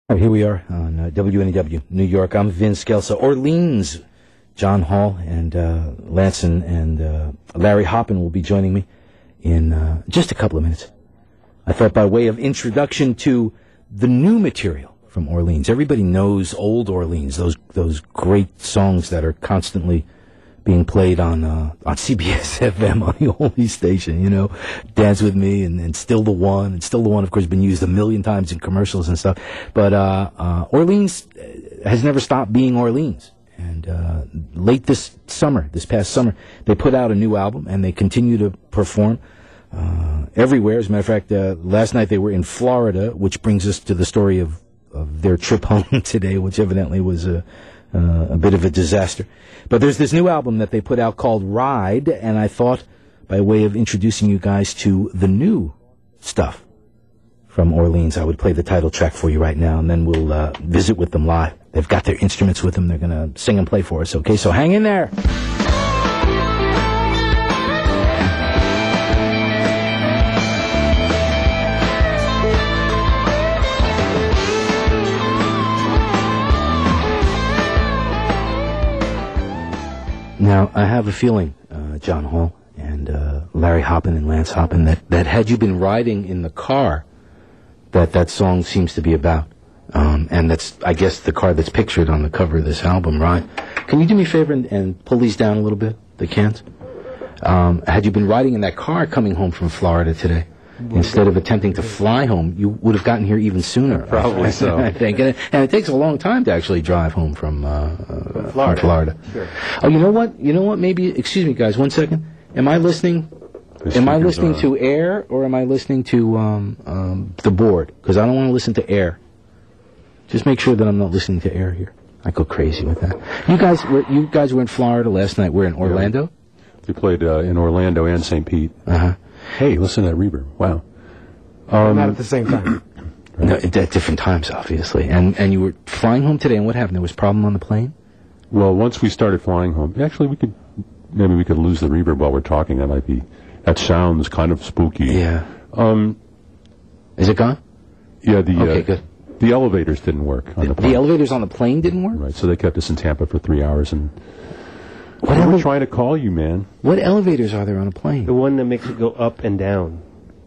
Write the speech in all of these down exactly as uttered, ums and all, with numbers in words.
All right, here we are on uh, W N E W, New York. I'm Vince Scelsa. Orleans, John Hall and uh, Lance and, and uh, Larry Hoppin will be joining me in uh, just a couple of minutes. I thought by way of introduction to the new material from Orleans. Everybody knows old Orleans, those those great songs that are constantly being played on uh, on C B S F M on the only station, you know, Dance With Me and, and Still the One, and Still the One, of course, been used a million times in commercials and stuff. But uh, uh, Orleans has never stopped being Orleans. And uh, late this summer, this past summer, they put out a new album, and they continue to perform uh, everywhere. As a matter of fact, uh, last night they were in Florida, which brings us to the story of, of their trip home today, which evidently was a, uh, a bit of a disaster. But there's this new album that they put out called Ride, and I thought, by way of introducing you guys to the new stuff from Orleans, I would play the title track for you right now, and then we'll uh, visit with them live. They've got their instruments with them. They're going to sing and play for us, okay? So hang in there. Now, I have a feeling, uh, John Hall and uh, Larry Hoppin and Lance Hoppin, that, that had you been riding in the car that that song seems to be about. Um, and that's, I guess, the car that's pictured on the cover of this album, right? Can you do me a favor and, and pull these down a little bit, the cans? Um, had you been riding in that car coming home from Florida today, instead of attempting to fly home, you would have gotten here even sooner. Probably I, so. I think. And it, and it takes a long time to actually drive home from, uh, uh, Florida. from Florida. Sure. Oh, you know what? You know what? Maybe, excuse me, guys, one second. Am I listening? The am I listening are... to air or am I listening to um, um, the board? Because I don't want to listen to air. Just make sure that I'm not listening to air here. I go crazy with that. You guys were you guys were in Florida last night. We're in Orlando. Yeah. We played uh, in Orlando and Saint Pete. Uh huh. Hey, listen to that reverb. Wow. Um, Not at the same time. Right. No, at different times, obviously. And and you were flying home today, and what happened? There was a problem on the plane? Well, once we started flying home, actually, we could maybe we could lose the reverb while we're talking. That might be. That sounds kind of spooky. Yeah. Um. Is it gone? Yeah. The okay, uh, good. The elevators didn't work on the, the plane. The elevators on the plane didn't work? Right. So they kept us in Tampa for three hours, and what we ele- were trying to call you, man. What elevators are there on a plane? The one that makes it go up and down.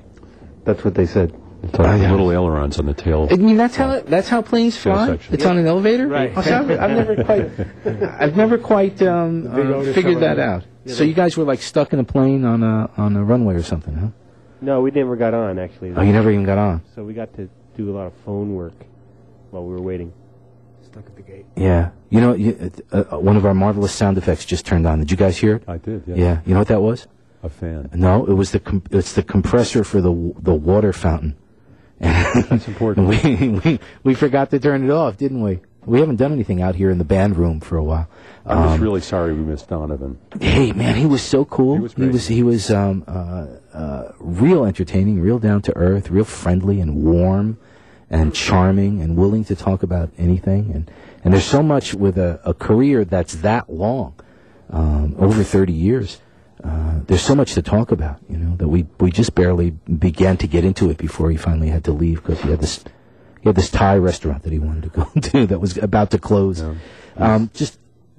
That's what they said. It's like Oh, yeah. little ailerons on the tail. I mean, that's how that's how planes fly. section. It's Yeah. on an elevator. Right. Oh, so I've, I've never quite, I've never quite um, Big uh, owner figured that somewhere. out. Yeah, So you guys were like stuck in a plane on a on a runway or something, huh? No, we never got on, actually. Oh, you never even got on. So we got to do a lot of phone work while we were waiting. Stuck at the gate. Yeah. You know, you, uh, uh, one of our marvelous sound effects just turned on. Did you guys hear it? I did. Yeah. Yeah. You know what that was? A fan. No, it was the com- it's the compressor for the w- the water fountain. That's important. we, we we forgot to turn it off, didn't we? We haven't done anything out here in the band room for a while. I'm just Um, really sorry we missed Donovan. Hey, man, he was so cool. He was he great. was he was um, uh, uh, real entertaining, real down to earth, real friendly and warm and charming and willing to talk about anything. And and there's so much with a, a career that's that long, um, over thirty years. Uh, there's so much to talk about, you know, that we we just barely began to get into it before he finally had to leave because he had this he had this Thai restaurant that he wanted to go to that was about to close. Yeah. Um, just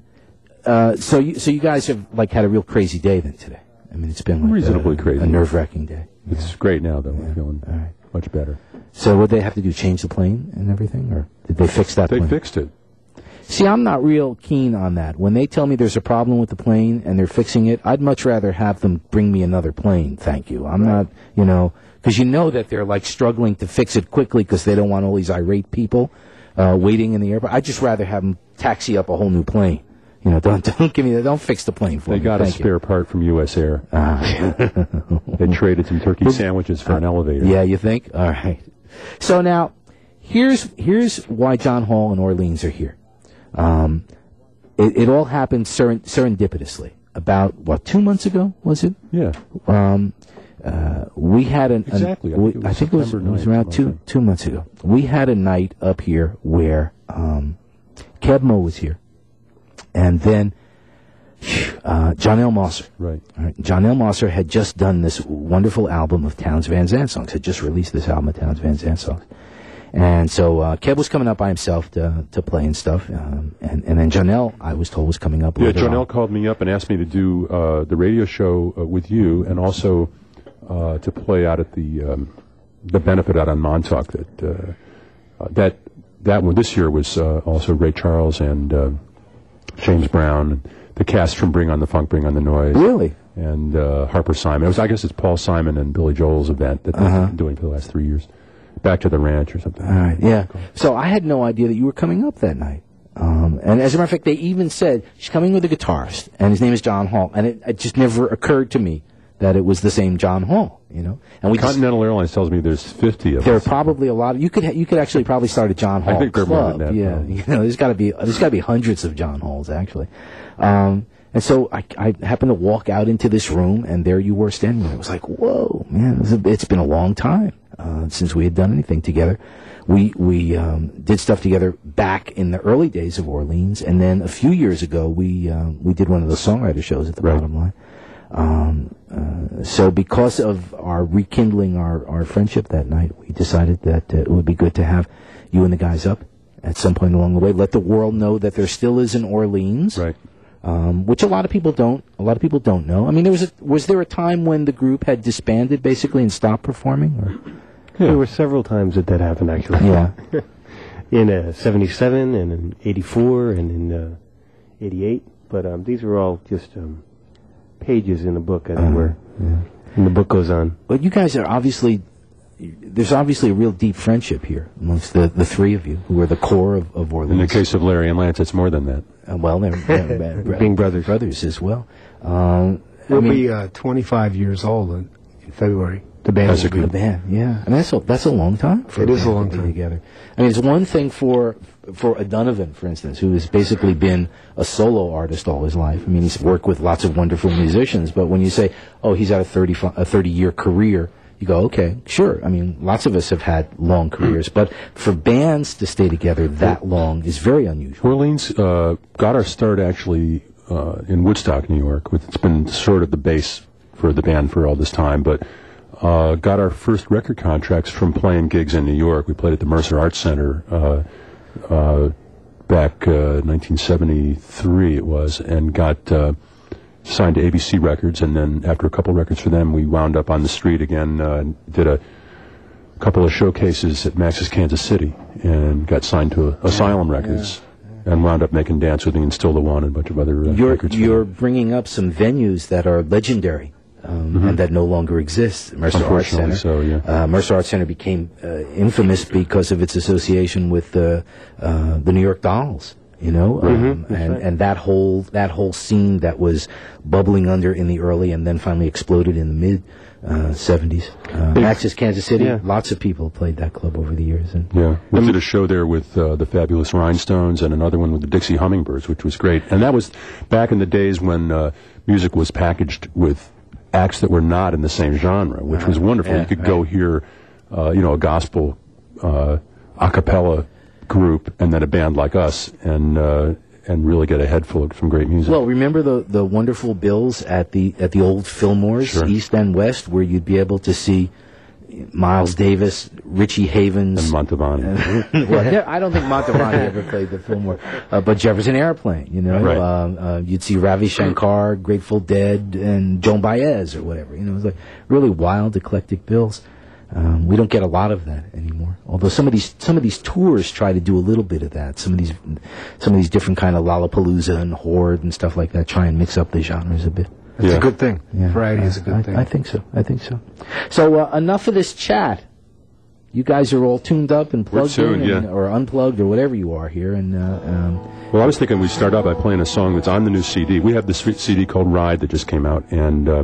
uh, so you so you guys have like had a real crazy day then today. I mean, it's been like Reasonably a, crazy. a nerve-wracking day. It's Yeah. great now, though. Yeah. We're feeling All right. much better. So what they have to do? Change the plane and everything, or did they fix that They plane? fixed it. See, I'm not real keen on that. When they tell me there's a problem with the plane and they're fixing it, I'd much rather have them bring me another plane. Thank you. I'm not, you know, because you know that they're like struggling to fix it quickly because they don't want all these irate people uh, waiting in the airport. I'd just rather have them taxi up a whole new plane. You know, don't don't give me that. Don't fix the plane for They me. got a Thank you. spare part from U S Air. Ah. They traded some turkey sandwiches for an elevator. Yeah, you think? All right. So now, here's here's why John Hall and Orleans are here. Um, it, it all happened seren- serendipitously. About what, two months ago was it? Yeah. Um, uh, we had an, an Exactly. I we- think it was I think it was, September it was ninth, around two something. two months ago. We had a night up here where um, Kebmo was here, and then uh, John L. Mosser. Right. All right. John L. Mosser had just done this wonderful album of Townes Van Zandt songs. Had just released this album of Townes Van Zandt songs, And so uh, Kev was coming up by himself to to play and stuff, um, and and then Janelle, I was told, was coming up. Yeah, later Janelle on. called me up and asked me to do uh, the radio show uh, with you, and also uh, to play out at the um, the benefit out on Montauk. That uh, uh, that that one this year was uh, also Ray Charles and uh, James Brown, the cast from Bring on the Funk, Bring on the Noise. Really? And uh, Harper Simon. It was, I guess it's Paul Simon and Billy Joel's event that they've Uh-huh. been doing for the last three years. Back to the Ranch or something. All right, yeah. So I had no idea that you were coming up that night. Um, and as a matter of fact, they even said she's coming with a guitarist, and his name is John Hall. And it, it just never occurred to me that it was the same John Hall, you know. And we just, Continental Airlines tells me there's fifty of there are us. probably a lot of you could ha- you could actually probably start a John Hall I think there are more club. than that, yeah, probably. you know, there's got to be there's got to be hundreds of John Halls actually. Um, and so I, I happened to walk out into this room, and there you were standing there. It was like, whoa, man! It was a, it's been a long time uh, since we had done anything together. We we um, did stuff together back in the early days of Orleans, and then a few years ago we um, we did one of the songwriter shows at the Right. Bottom Line. Um, uh, so because of our rekindling our, our friendship that night, we decided that uh, it would be good to have you and the guys up at some point along the way. Let the world know that there still is an Orleans, Right. um, which a lot of people don't. A lot of people don't know. I mean, there was a, was there a time when the group had disbanded basically and stopped performing? Or? There were several times that that happened, actually. Yeah. in uh, seventy-seven and in eighty-four and in uh, eighty-eight. But um, these are all just um, pages in the book, as it Uh-huh, were. yeah. And the book goes on. But you guys are obviously, there's obviously a real deep friendship here amongst the, the three of you, who are the core of, of Orleans. In the case of Larry and Lance, it's more than that. Uh, well, they're, they're bro- Being brothers. brothers as well. Um, I We'll mean, be uh, twenty-five years old in, in February. The band That's will a be. the band, yeah. I mean, that's a, that's a long time for It a is a band long to be time. together. I mean, it's one thing for for a Donovan, for instance, who has basically been a solo artist all his life. I mean, he's worked with lots of wonderful musicians, but when you say, oh, he's had a thirty a thirty-year career, you go, okay, sure. I mean, lots of us have had long careers, but for bands to stay together that long is very unusual. Orleans uh, got our start actually uh, in Woodstock, New York. With, it's been sort of the base for the band for all this time, but uh, got our first record contracts from playing gigs in New York. We played at the Mercer Arts Center uh, uh, back uh, nineteen seventy-three, it was, and got uh, signed to A B C Records. And then after a couple records for them, we wound up on the street again, uh, did a couple of showcases at Max's Kansas City, and got signed to Asylum Records. And wound up making Dance With Me and Still the One and a bunch of other uh, You're records. for you're them. bringing up some venues that are legendary um, and that no longer exist. Mercer Arts Center. Unfortunately so, yeah. Uh, Mercer Arts Center became uh, infamous because of its association with the uh, the New York Dolls. You know, um, and right. and that whole that whole scene that was bubbling under in the early and then finally exploded in the mid uh, seventies. Uh, Max's Kansas City. Yeah. Lots of people played that club over the years. And Yeah, we did a show there with uh, the Fabulous Rhinestones and another one with the Dixie Hummingbirds, which was great. And that was back in the days when uh, music was packaged with acts that were not in the same genre, which was wonderful. Yeah, you could go hear, uh, you know, a gospel uh, a cappella group and then a band like us, and uh, and really get a head full of some great music. Well, remember the the wonderful bills at the at the old Fillmore's, Sure. East and West, where you'd be able to see Miles Davis, Richie Havens. and Montavani. well, there- I don't think Montavani ever played the Fillmore, uh, but Jefferson Airplane. You know, Right. um, uh, you'd see Ravi Shankar, Grateful Dead, and Joan Baez or whatever. You know, it was like really wild, eclectic bills. Um, we don't get a lot of that anymore. Although some of these some of these tours try to do a little bit of that. Some of these some of these different kind of Lollapalooza and Horde and stuff like that try and mix up the genres a bit. It's Yeah. a good thing. Yeah, Variety is a good I, thing. I think so. I think so. So uh, enough of this chat. You guys are all tuned up and plugged tuned, in, and, yeah. or unplugged, or whatever you are here. And uh, um, Well, I was thinking we'd start out by playing a song that's on the new C D. We have this C D called Ride that just came out, and uh,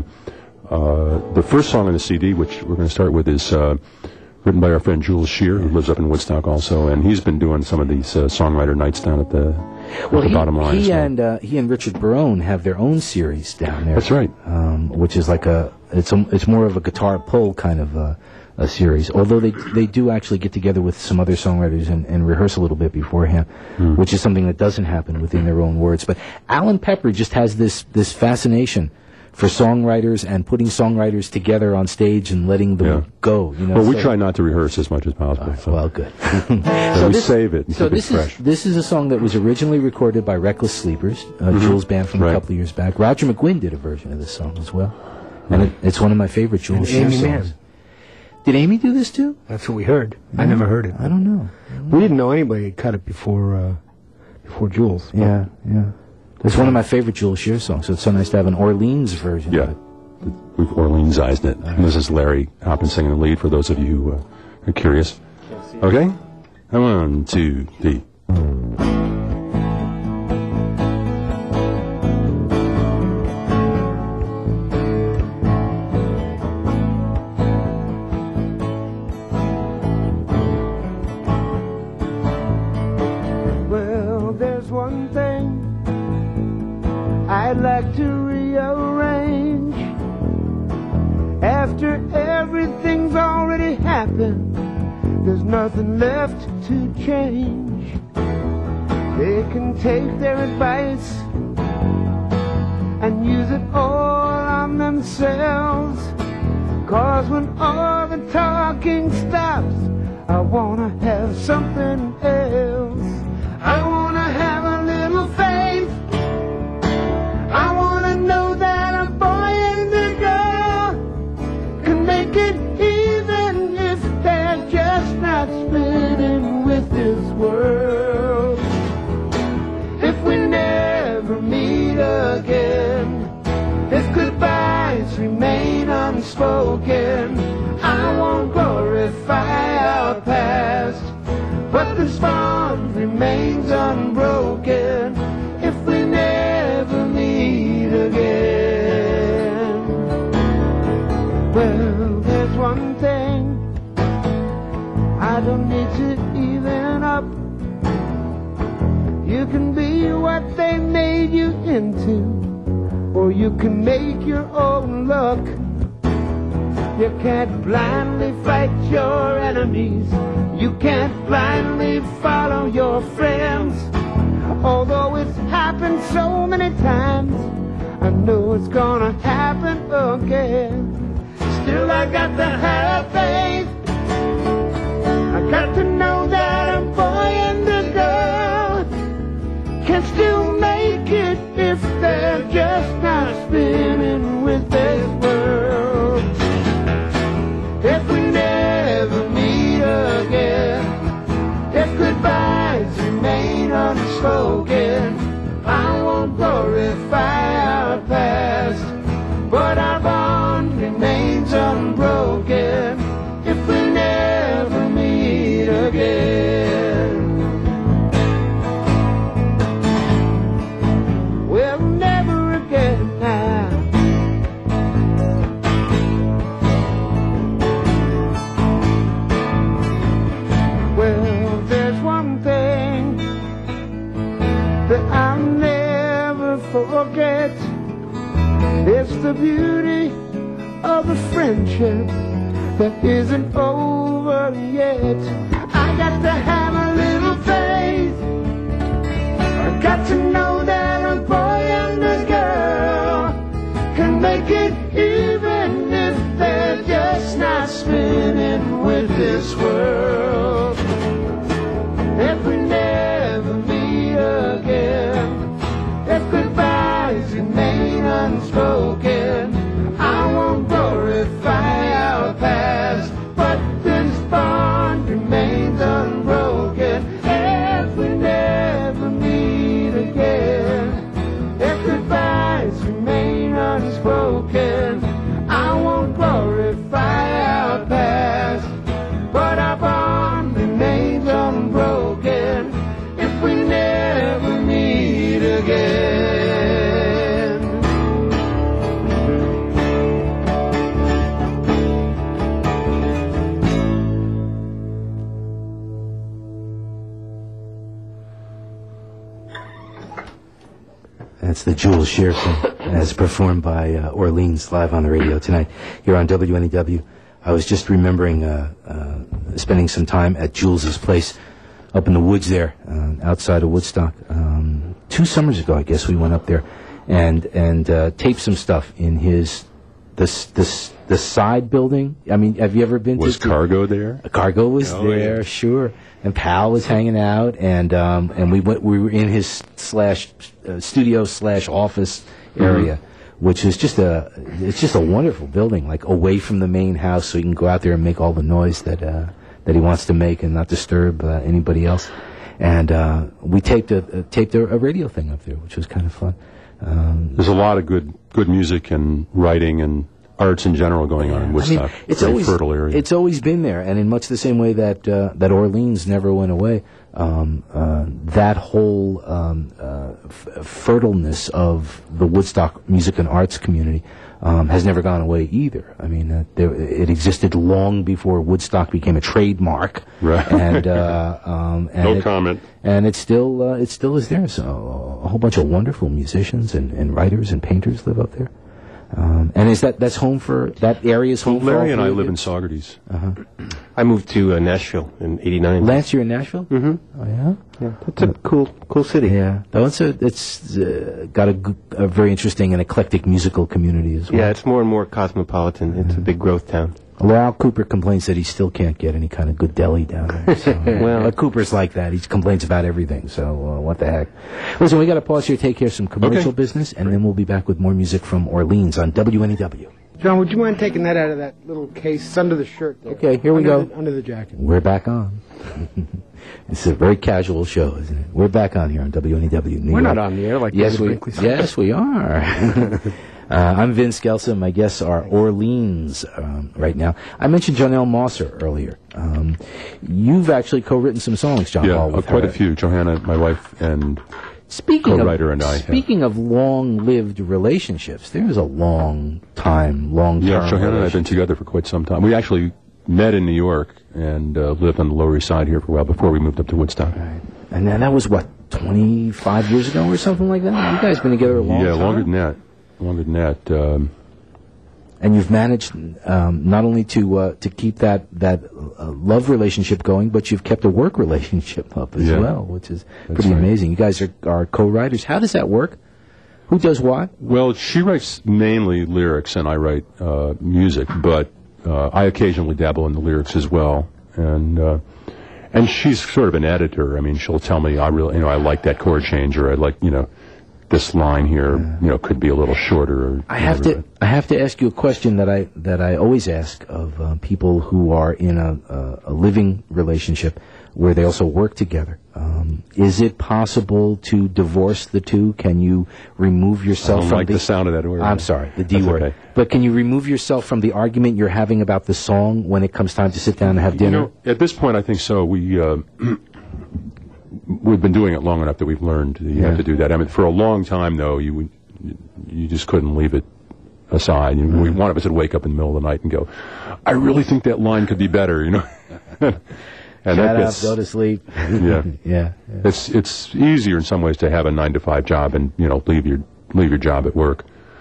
uh, the first song on the C D, which we're going to start with, is uh, written by our friend Jules Shear, who lives up in Woodstock also, and he's been doing some of these uh, songwriter nights down at the, well, at the he, bottom line. he as well. and uh, he and Richard Barone have their own series down there. That's right. Um, which is like a it's a, it's more of a guitar pull kind of uh, a series. Although they they do actually get together with some other songwriters and, and rehearse a little bit beforehand, Hmm. which is something that doesn't happen within their own words. But Alan Pepper just has this this fascination for songwriters and putting songwriters together on stage and letting them Yeah. go. You know, Well, we so- try not to rehearse as much as possible. so. Well, good. So we save it and so keep it this fresh. is this is a song that was originally recorded by Reckless Sleepers, uh, Jules band from a Mm-hmm. Right. couple of years back. Roger McGuinn did a version of this song as well, and it, it's one of my favorite Jules Shear Amy songs. Mann. Did Amy do this too? That's what we heard. I never heard it. I don't know. We didn't know anybody had cut it before uh, before Jules. Yeah, yeah. It's one of my favorite Jules Shear songs, so it's so nice to have an Orleans version Yeah. of it. We've Orleansized it. And this is Larry Hoppin singing the lead for those of you who uh, are curious. Okay? One, two, three. Well, there's one thing I'd like to rearrange. After everything's already happened, there's nothing left to change. They can take their advice and use it all on themselves. Cause when all the talking stops, I wanna have something else. I wanna have a little faith. I wanna know that a boy and a girl can make it even if they're just not spinning with this world. If we never meet again, if goodbyes remain unspoken, I won't glorify our past, but this bond remains unbroken if we never meet again. Well, there's one thing I don't need to even up. You can be what they made you into, or you can make your own luck. You can't blindly fight your enemies. You can't blindly follow your friends. Although it's happened so many times, I know it's gonna happen again. Still I got to have faith. I got to know that a boy and a girl can still make it if they're just not spinning with this world. If we never meet again, if goodbyes remain unspoken, I won't glorify our past, but our bond remains unbroken if we never meet again. Well, never again now. Well, there's one thing that I'll never forget. It's the beauty of a friendship that isn't over yet. I got to have a little faith. I got to know that a boy and a girl can make it even if they're just not spinning with this world. If we never meet again, if goodbyes remain unspoken, I won't glorify our past, but this bond remains unbroken. If we never meet again, if goodbyes remain unspoken, I won't glorify our past, but our bond remains unbroken if we never meet again. That's the Jules Shear thing, as performed by uh, Orleans live on the radio tonight here on W N E W. I was just remembering uh, uh, spending some time at Jules's place up in the woods there, uh, outside of Woodstock. Um, two summers ago, I guess, we went up there, and and uh, taped some stuff in his this this the side building. I mean, have you ever been Was to Cargo there? Cargo was Oh, there, yeah. sure, and Pal was hanging out, and um, and we went. We were in his slash uh, studio slash office area, mm-hmm. which is just a it's just a wonderful building, like away from the main house, so you can go out there and make all the noise that uh, that he wants to make and not disturb uh, anybody else. And uh, we taped a, a taped a, a radio thing up there, which was kind of fun. Um, There's a lot of good good music and writing and arts in general going on in Woodstock. I mean, it's Very always fertile area. It's always been there, and in much the same way that uh, that Orleans never went away. Um, uh, that whole um, uh, f- fertileness of the Woodstock music and arts community um, has never gone away either. I mean, uh, there, it existed long before Woodstock became a trademark. Right. And, uh, um, and no it, comment. And it still uh, it still is there. So a whole bunch of wonderful musicians and, and writers and painters live up there. Um, and is that that's home for that area is home for all Larry and three I of live you? in Saugerties. Uh-huh. I moved to uh, Nashville in eighty-nine. Lance, you're in Nashville? Mm-hmm. Oh yeah. Yeah, it's a cool, cool city. Yeah, though it's a, it's uh, got a, g- a very interesting and eclectic musical community as well. Yeah, it's more and more cosmopolitan. It's a big growth town. Well, Al Cooper complains that he still can't get any kind of good deli down there. So, well, uh, Cooper's like that. He complains about everything. So uh, what the heck? Listen, we got to pause here, take care of some commercial Okay. business, and then we'll be back with more music from Orleans on W N E W. John, would you mind taking that out of that little case? It's under the shirt there. Okay, here we Under go. the- under the jacket. We're back on. It's a very casual show, isn't it? We're back on here on W N E W. New We're York. not on the air like Yes, David we, Brinkley said. yes, we are. uh, I'm Vince Scelsa. My guests are Orleans um, right now. I mentioned Jonelle Mosser earlier. Um, you've actually co-written some songs, John Yeah, Paul, uh, with quite her. a few. Johanna, my wife, and Speaking of, co-writer and I have- Speaking of long-lived relationships, there's a long time, long-term yeah, Johanna and I have been relationship. together for quite some time. We actually met in New York and uh, lived on the Lower East Side here for a while before we moved up to Woodstock. Right. And then that was, what, twenty-five years ago or something like that? You guys been together a long yeah, time? longer than that. Longer than that. Um, And you've managed um, not only to uh, to keep that that uh, love relationship going, but you've kept a work relationship up as Yeah. well, which is That's pretty right. amazing. You guys are, are co-writers. How does that work? Who does what? Well, she writes mainly lyrics, and I write uh, music, but uh, I occasionally dabble in the lyrics as well. And uh, and she's sort of an editor. I mean, she'll tell me, I really, you know, I like that chord change, or I like, you know, this line here, you know, could be a little shorter. Or I have whatever, to I have to ask you a question that I that I always ask of uh, people who are in a, a, a living relationship where they also work together. Um, is it possible to divorce the two? Can you remove I yourself don't from like the sound of that word. I'm sorry, the D That's word. okay. But can you remove yourself from the argument you're having about the song when it comes time to sit down and have You dinner? know, at this point, I think so. We uh, we've been doing it long enough that we've learned that you Yeah. have to do that. I mean, for a long time though, you would- you just couldn't leave it aside. You know, we, one of us would wake up in the middle of the night and go, "I really think that line could be better," you know. and Shut that up, gets, go to sleep. yeah. yeah. It's it's easier in some ways to have a nine to five job and you know leave your leave your job at work.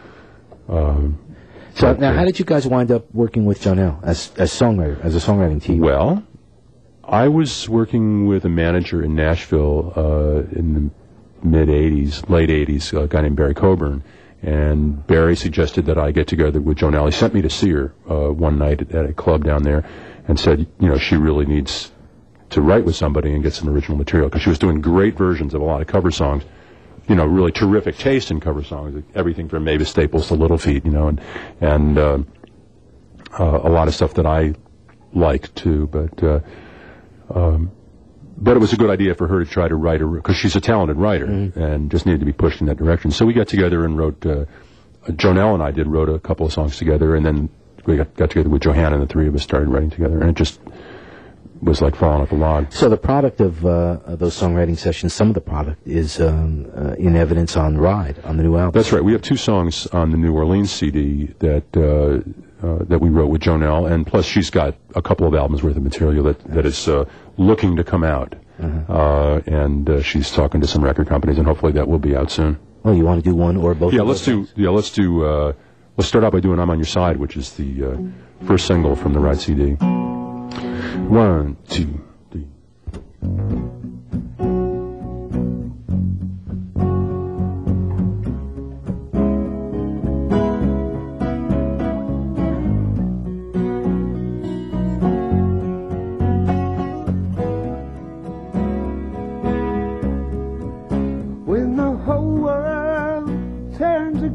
Um, So but, now, uh, how did you guys wind up working with Jonelle as as songwriter, as a songwriting team? Well, I was working with a manager in Nashville uh, in the mid eighties, late eighties, a guy named Barry Coburn. And Barry suggested that I get together with Jonelle. He sent me to see her uh, one night at, at a club down there and said, you know, she really needs to write with somebody and get some original material because she was doing great versions of a lot of cover songs. You know, really terrific taste in cover songs, everything from Mavis Staples to Little Feat, you know, and and uh, uh, a lot of stuff that I liked too. But uh, um, but it was a good idea for her to try to write a because she's a talented writer Mm-hmm. and just needed to be pushed in that direction. So we got together and wrote. Uh, Jonelle and I did wrote a couple of songs together, and then we got, got together with Johanna, and the three of us started writing together, and it just was like falling off a log. So the product of, uh, of those songwriting sessions, some of the product is um, uh, in evidence on Ride, on the new album. That's right. We have two songs on the New Orleans C D that uh, uh, that we wrote with Jonelle, and plus she's got a couple of albums worth of material that that is uh, looking to come out, Uh-huh. uh, and uh, she's talking to some record companies, and hopefully that will be out soon. Oh, you want to do one or both? Yeah, of let's those do. Yeah, let's do. Uh, let's start out by doing "I'm on Your Side," which is the uh, first single from the Ride C D. One, two, three.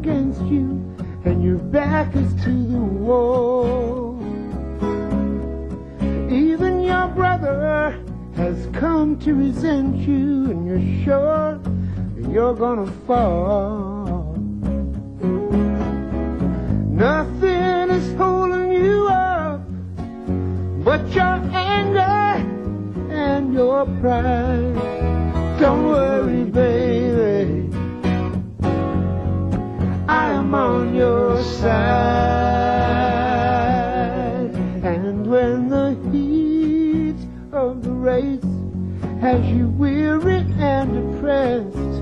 against you, and your back is to the wall. Even your brother has come to resent you, and you're sure you're gonna fall. Nothing is holding you up but your anger and your pride. Don't worry, baby, I am on your side. And when the heat of the race has you weary and depressed,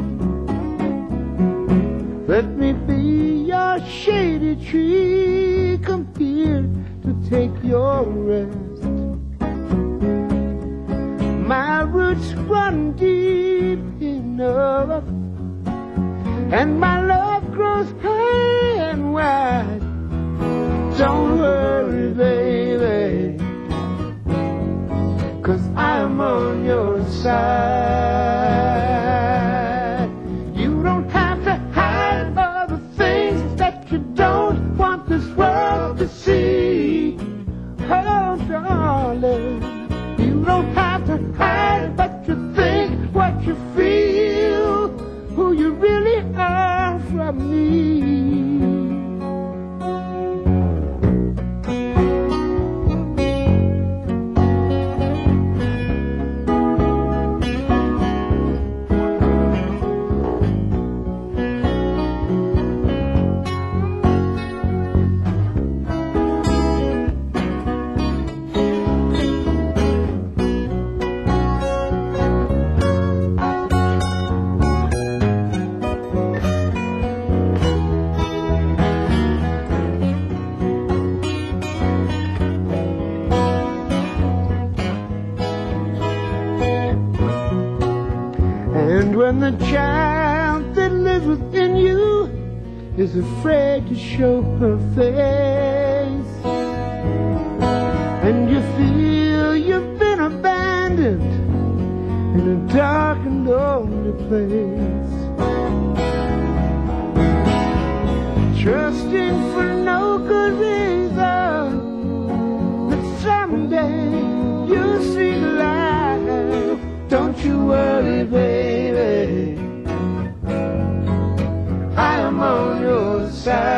let me be your shady tree. Come here to take your rest. My roots run deep enough, and my love grows high and wide. Don't worry, baby, 'cause I'm on your side. You don't have to hide all the things that you don't want this world to see. Oh, darling, you don't have to hide what you think, what you feel, who you really are from me. When the child that lives within you is afraid to show her face, and you feel you've been abandoned in a dark and lonely place, trusting for no good reason that someday you'll see the light. Don't you worry, baby, I am on your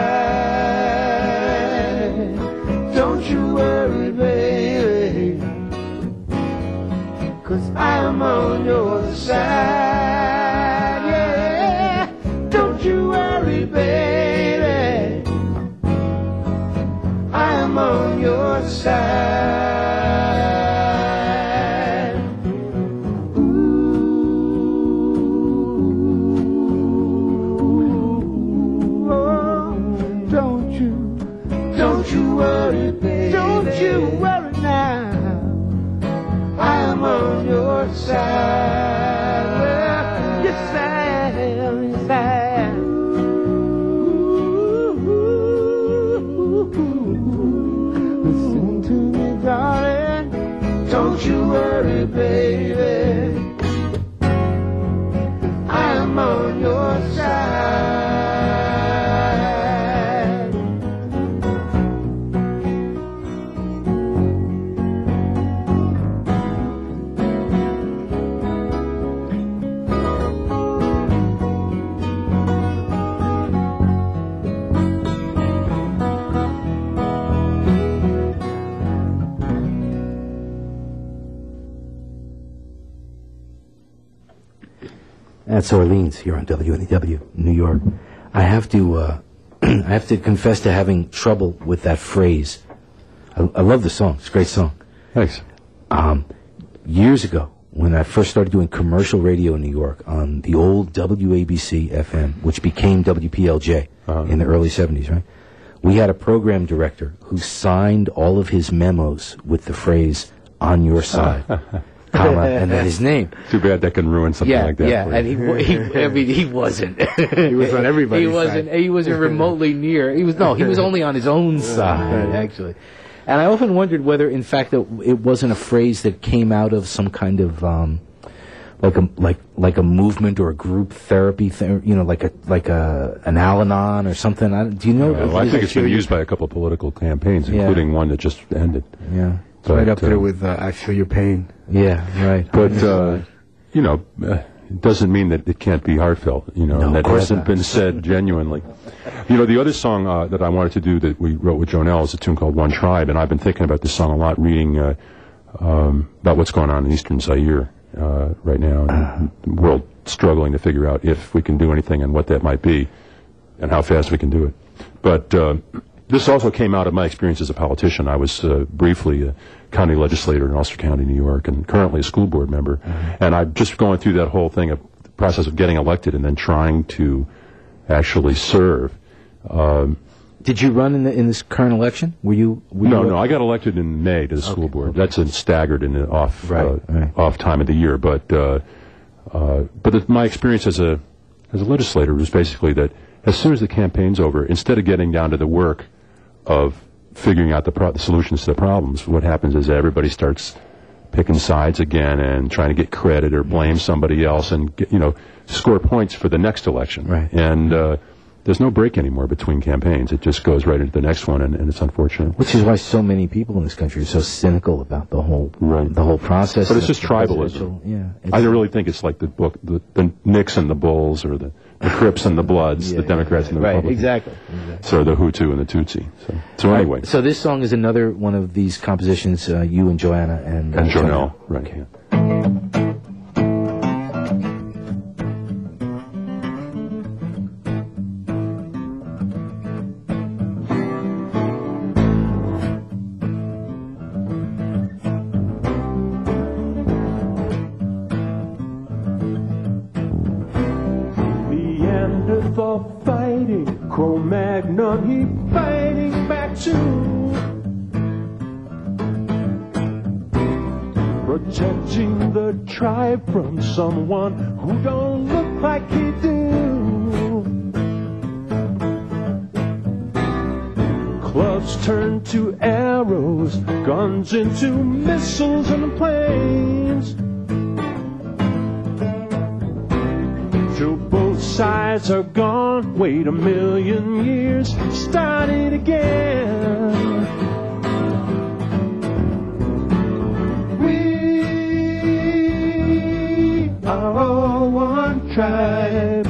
side. Don't you worry, baby, 'cause I am on your side. Yeah, don't you worry, baby, I am on your side. Don't you worry, baby. Don't you worry now. I am on your side. Yes, I am. Yes, I am. Listen to me, darling. Don't you worry, baby. I am on your side. That's Orleans here on W N E W, New York. I have to, uh, I have to confess to having trouble with that phrase. I, I love the song; it's a great song. Thanks. Um, years ago, when I first started doing commercial radio in New York on the old W A B C F M, which became W P L J uh-huh. in the early seventies, right? We had a program director who signed all of his memos with the phrase "on your side." Comma, and then his name. Too bad that can ruin something yeah, like that. Yeah, for and he, he, I mean, he wasn't. He was on everybody's He wasn't. side. He wasn't remotely near. He was no. He was only on his own side, actually. And I often wondered whether, in fact, it, it wasn't a phrase that came out of some kind of um, like a like like a movement or a group therapy thing, you know, like a like a an Al-Anon or something? I, do you know? Yeah, well, I think it's been used by a couple of political campaigns, including yeah. one that just ended. Yeah, it's but, right up there uh, with uh, "I Feel Your Pain." Yeah, right. But uh, you know, uh, it doesn't mean that it can't be heartfelt. You know, no, and that it hasn't not. been said genuinely. You know, the other song uh, that I wanted to do that we wrote with Jonelle is a tune called "One Tribe," and I've been thinking about this song a lot, reading uh, um, about what's going on in Eastern Zaire. Uh, right now, and the world struggling to figure out if we can do anything and what that might be, and how fast we can do it. But uh, this also came out of my experience as a politician. I was uh, briefly a county legislator in Ulster County, New York, and currently a school board member. Mm-hmm. And I'm just going through that whole thing of the process of getting elected and then trying to actually serve. Um, Did you run in the, in this current election? Were you? Were no, you no. I got elected in May to the school okay, board. okay. That's a staggered and an off right, uh, right. off time of the year. But uh, uh, but it, my experience as a as a legislator was basically that as soon as the campaign's over, instead of getting down to the work of figuring out the, pro- the solutions to the problems, what happens is everybody starts picking sides again and trying to get credit or blame somebody else and get, you know score points for the next election. Right. And uh, there's no break anymore between campaigns. It just goes right into the next one, and, and it's unfortunate. Which is why so many people in this country are so cynical about the whole right. the whole process. But it's just tribalism. Yeah, I don't really think it's like the book, the, the Knicks and the Bulls, or the, the Crips and the Bloods, yeah, the Democrats yeah, and the right, Republicans. Exactly. exactly. So the Hutu and the Tutsi. So, so anyway. Right. So this song is another one of these compositions, uh, you and Joanna and uh, and Jonelle. Right. Okay. Yeah. For fighting, Cro-Magnon, he fighting back too. Protecting the tribe from someone who don't look like he do. Clubs turn to arrows, guns into missiles and planes. Till both sides are gone, wait a million years, start it again. We are all one tribe.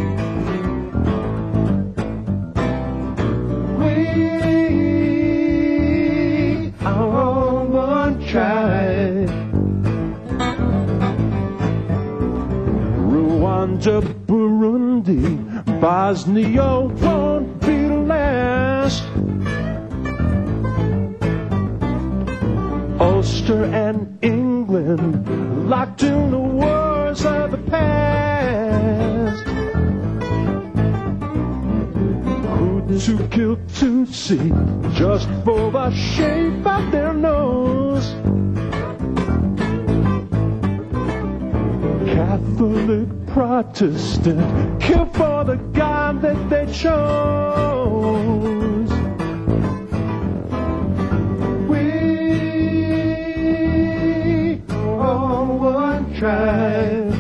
We are all one tribe. Rwanda, Burundi, Bosnia won't be the last. Ulster and England locked in the wars of the past. Hutu killed Tutsi just for the shape of their nose. Catholic, Protestant, kill for the God that they chose. We are all one tribe,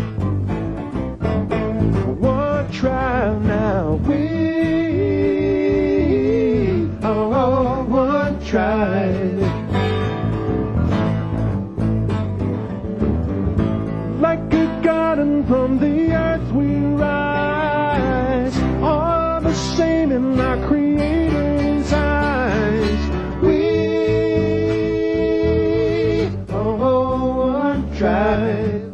one tribe now. We are all one tribe. Like a garden from the earth we rise, all the same in our Creator's eyes. We are all one tribe.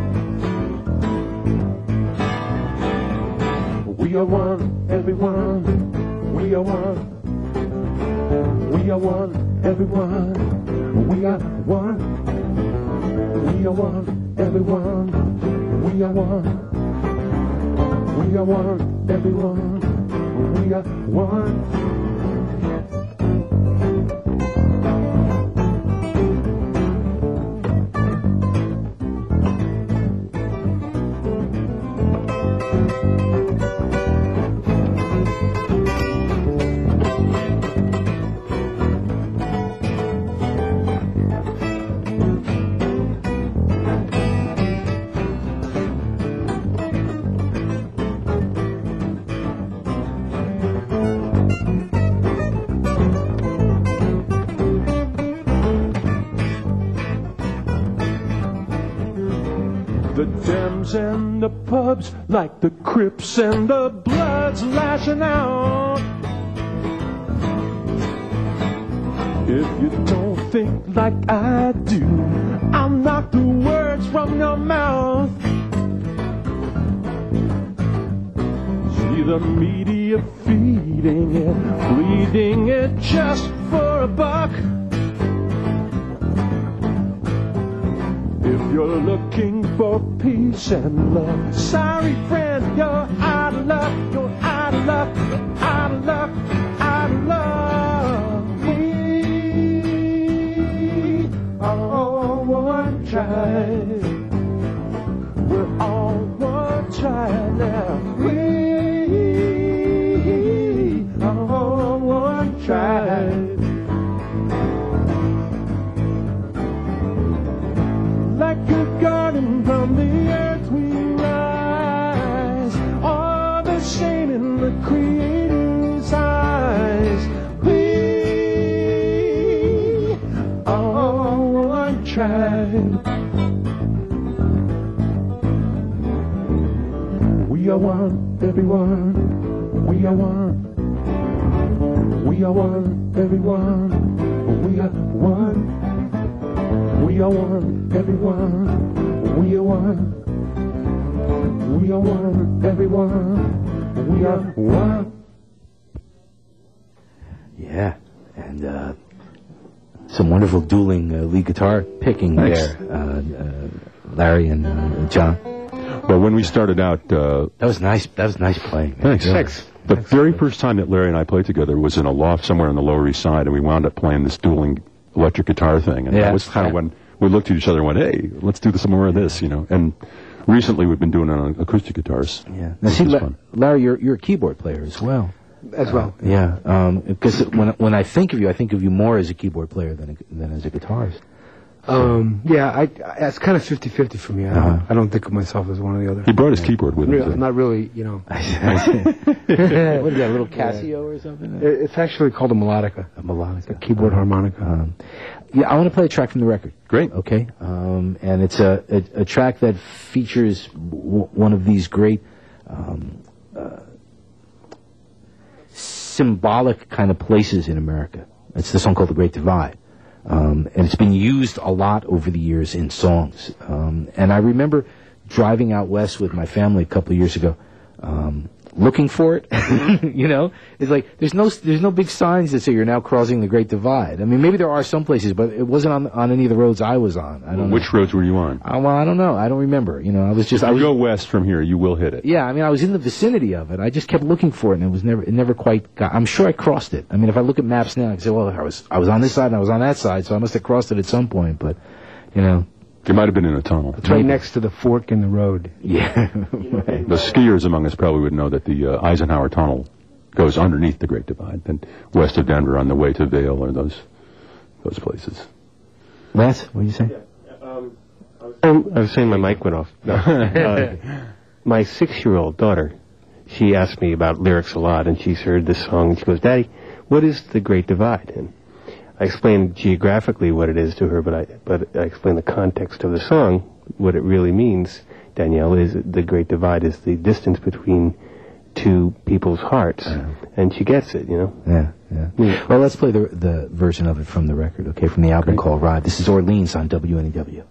We are one, everyone. We are one. We are one, everyone. We are one. We are one. Everyone, we are one. We are one, everyone. We are one. The Dems and the pubs, like the Crips and the Bloods lashing out. If you don't think like I do, I'll knock the words from your mouth. See the media feeding it, bleeding it just for a buck. If you're looking for peace and love, sorry friend, you're out of luck, you're out of luck, you're out of luck, out of luck. We are all one tribe, we're all one tribe now. We are all one tribe. Like a garden from the earth we rise, all the shame in the Creator's eyes. We are one tribe. We are one, everyone. We are one. We are one, everyone. We are one. We are one, everyone. We are one. We are one, everyone. We are one. Yeah, and uh, some wonderful dueling uh, lead guitar picking Thanks. there, uh, uh, Larry and uh, John. Well, when we started out, uh, That was nice. That was nice playing. man. Thanks. Really. Thanks. the very first time that Larry and I played together was in a loft somewhere on the Lower East Side, and we wound up playing this dueling electric guitar thing. And Yeah, that was kind of yeah. when we looked at each other and went, hey, let's do some more of this, you know. And recently we've been doing it on acoustic guitars. Yeah. Now, Which see, is La- fun. Larry, you're you're a keyboard player as well. as well. Yeah, because when when I think of you, I think of you more as a keyboard player than a, than as a guitarist. Um, yeah, I, I, it's kind of fifty-fifty for me. I don't, Uh-huh. I don't think of myself as one or the other. He brought his keyboard with him. Real, too. I'm not really, you know. what is that, a little Casio or something? It, it's actually called a melodica, A melodica. a keyboard harmonica. Um, yeah, I want to play a track from the record. Great. Okay, um, and it's a, a a track that features w- one of these great um, uh, symbolic kind of places in America. It's the song called "The Great Divide," um, and it's been used a lot over the years in songs. Um, and I remember driving out west with my family a couple of years ago. Um, looking for it, you know, it's like there's no there's no big signs that say you're now crossing the Great Divide. I mean, maybe there are some places, but it wasn't on on any of the roads I was on. I don't know. Which roads were you on? Uh, well, I don't know. I don't remember. You know, I was just If I you was go west from here, you will hit it. yeah. I mean, I was in the vicinity of it. I just kept looking for it, and it was never it never quite got. I'm sure I crossed it. I mean, if I look at maps now, I can say, well, I was I was on this side and I was on that side, so I must have crossed it at some point. But you know, You might have been in a tunnel. It's right next to the fork in the road. yeah, right. The skiers among us probably would know that the uh, Eisenhower Tunnel goes underneath the Great Divide, and west of Denver on the way to Vail or those those places. Lance, what did you say? Um, I was saying my mic went off. No. uh, my six-year-old daughter, she asked me about lyrics a lot, and she's heard this song, and she goes, "Daddy, what is the Great Divide?" And I explained geographically what it is to her, but I but I explained the context of the song, what it really means. Danielle, is the Great Divide is the distance between two people's hearts, and she gets it, you know. Yeah, yeah. Yeah. Well, let's play the the version of it from the record, okay, from the album Great. called Ride. This is Orleans on W N E W.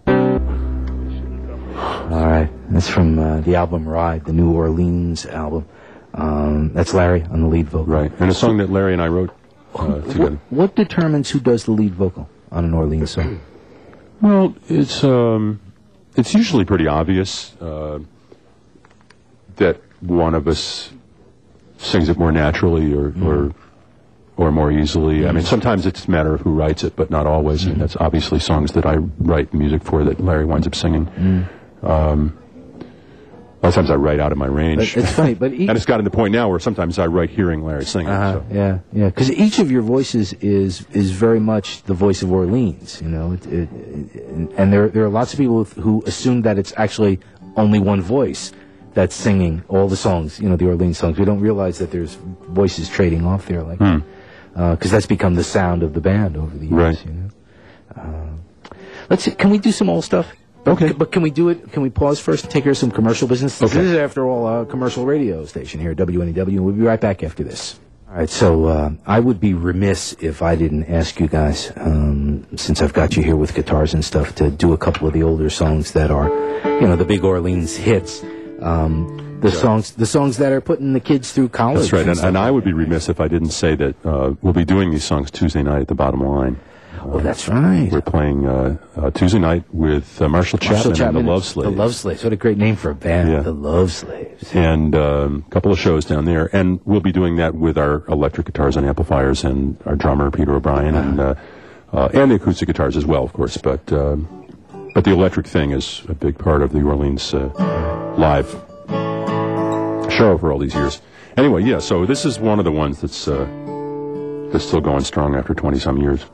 All right, that's from uh, the album Ride, the New Orleans album. Um, that's Larry on the lead vocal. Right, and a song that Larry and I wrote uh, What, together. what determines who does the lead vocal on an Orleans song? Well, it's um, it's usually pretty obvious uh, that one of us sings it more naturally or or, or more easily. I mean, sometimes it's a matter of who writes it, but not always. And that's obviously songs that I write music for that Larry winds up singing. Um, a lot of times I write out of my range. But it's funny, but each, and it's gotten to the point now where sometimes I write hearing Larry singing. uh, so. yeah, yeah, because each of your voices is is very much the voice of Orleans, you know. It, it, it, and there there are lots of people who assume that it's actually only one voice that's singing all the songs, you know, the Orleans songs. We don't realize that there's voices trading off there like Hmm. that, because that's become the sound of the band over the years. Right. You know. Uh, let's see, can we do some old stuff? Okay. But can we do it? Can we pause first and take care of some commercial business? Okay. This is, after all, a commercial radio station here at W N E W. We'll be right back after this. All right, so uh, I would be remiss if I didn't ask you guys, um, since I've got you here with guitars and stuff, to do a couple of the older songs that are, you know, the big Orleans hits. Um, the songs, the songs that are putting the kids through college. That's right, and, stuff and I like would be that. remiss if I didn't say that uh, we'll be doing these songs Tuesday night at the Bottom Line. Oh, that's right. We're playing uh, uh, Tuesday night with uh, Marshall Chapman, Marshall Chapman and the Love Slaves. The Love Slaves. What a great name for a band. Yeah. The Love Slaves. And um, a couple of shows down there. And we'll be doing that with our electric guitars and amplifiers and our drummer, Peter O'Brien, and uh, uh, and the acoustic guitars as well, of course. But um, but the electric thing is a big part of the Orleans uh, live show for all these years. Anyway, yeah, so this is one of the ones that's, uh, that's still going strong after twenty-some years.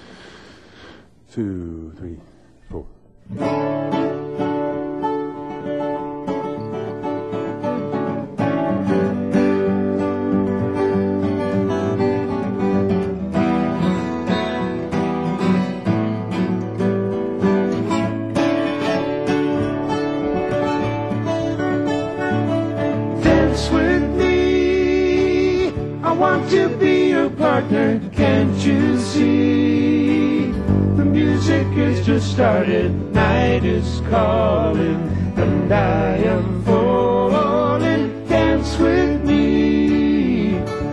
Two, three, four. Dance with me, I want to be your partner, can't you see? The music has just started, night is calling, and I am falling. Dance with me.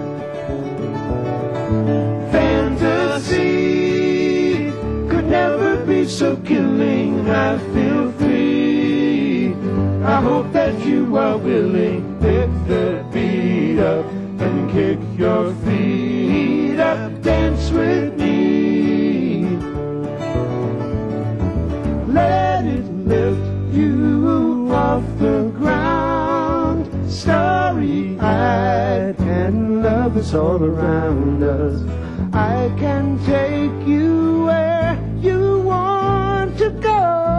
Fantasy could never be so killing, I feel free. I hope that you are willing, pick the beat up and kick your feet up. Dance with me. Let it lift you off the ground. Starry-eyed and love is all around us. I can take you where you want to go.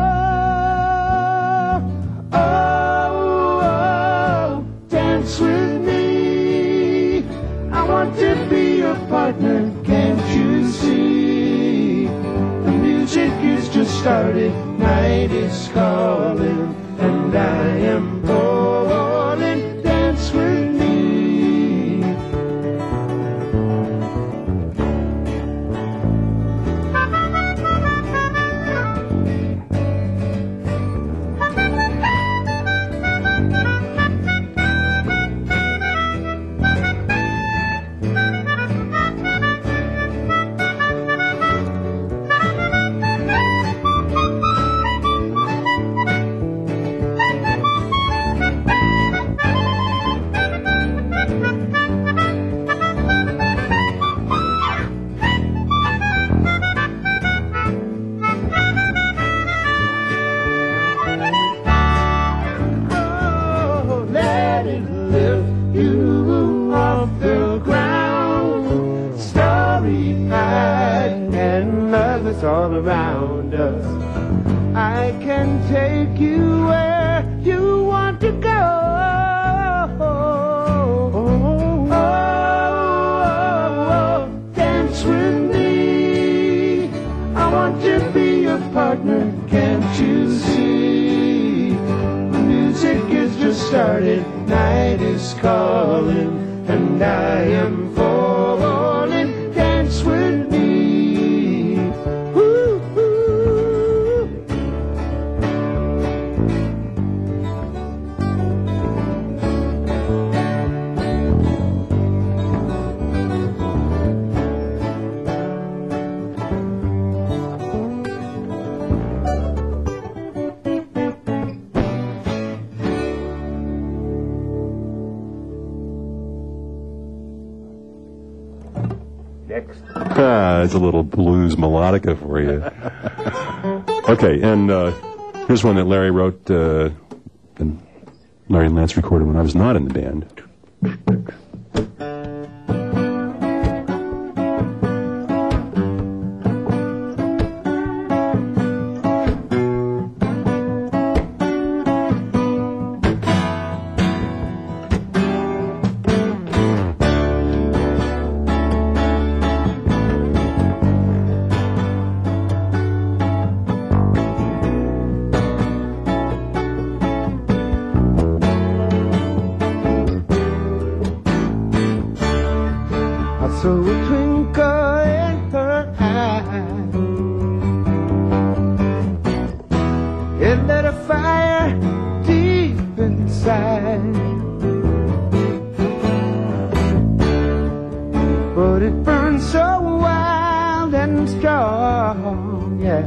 Oh, oh, dance with me. I want to be your partner, can't you see? The music is just started, night is calling, and I am falling. Dance with me. Oh, let it lift you off the ground. Starry-eyed and love is all around us. I can take you where you want to go. Oh, oh, oh, dance with me. I want to be your partner, can't you see? The music is just started, night is calling, and I am falling. Dance with me. Woo, woo. Ah, it's a little blues melodica for you. Okay, and uh, here's one that Larry wrote, uh, and Larry and Lance recorded when I was not in the band. saw a twinkle in her eye. It lit a fire deep inside, but it burned so wild and strong, yeah.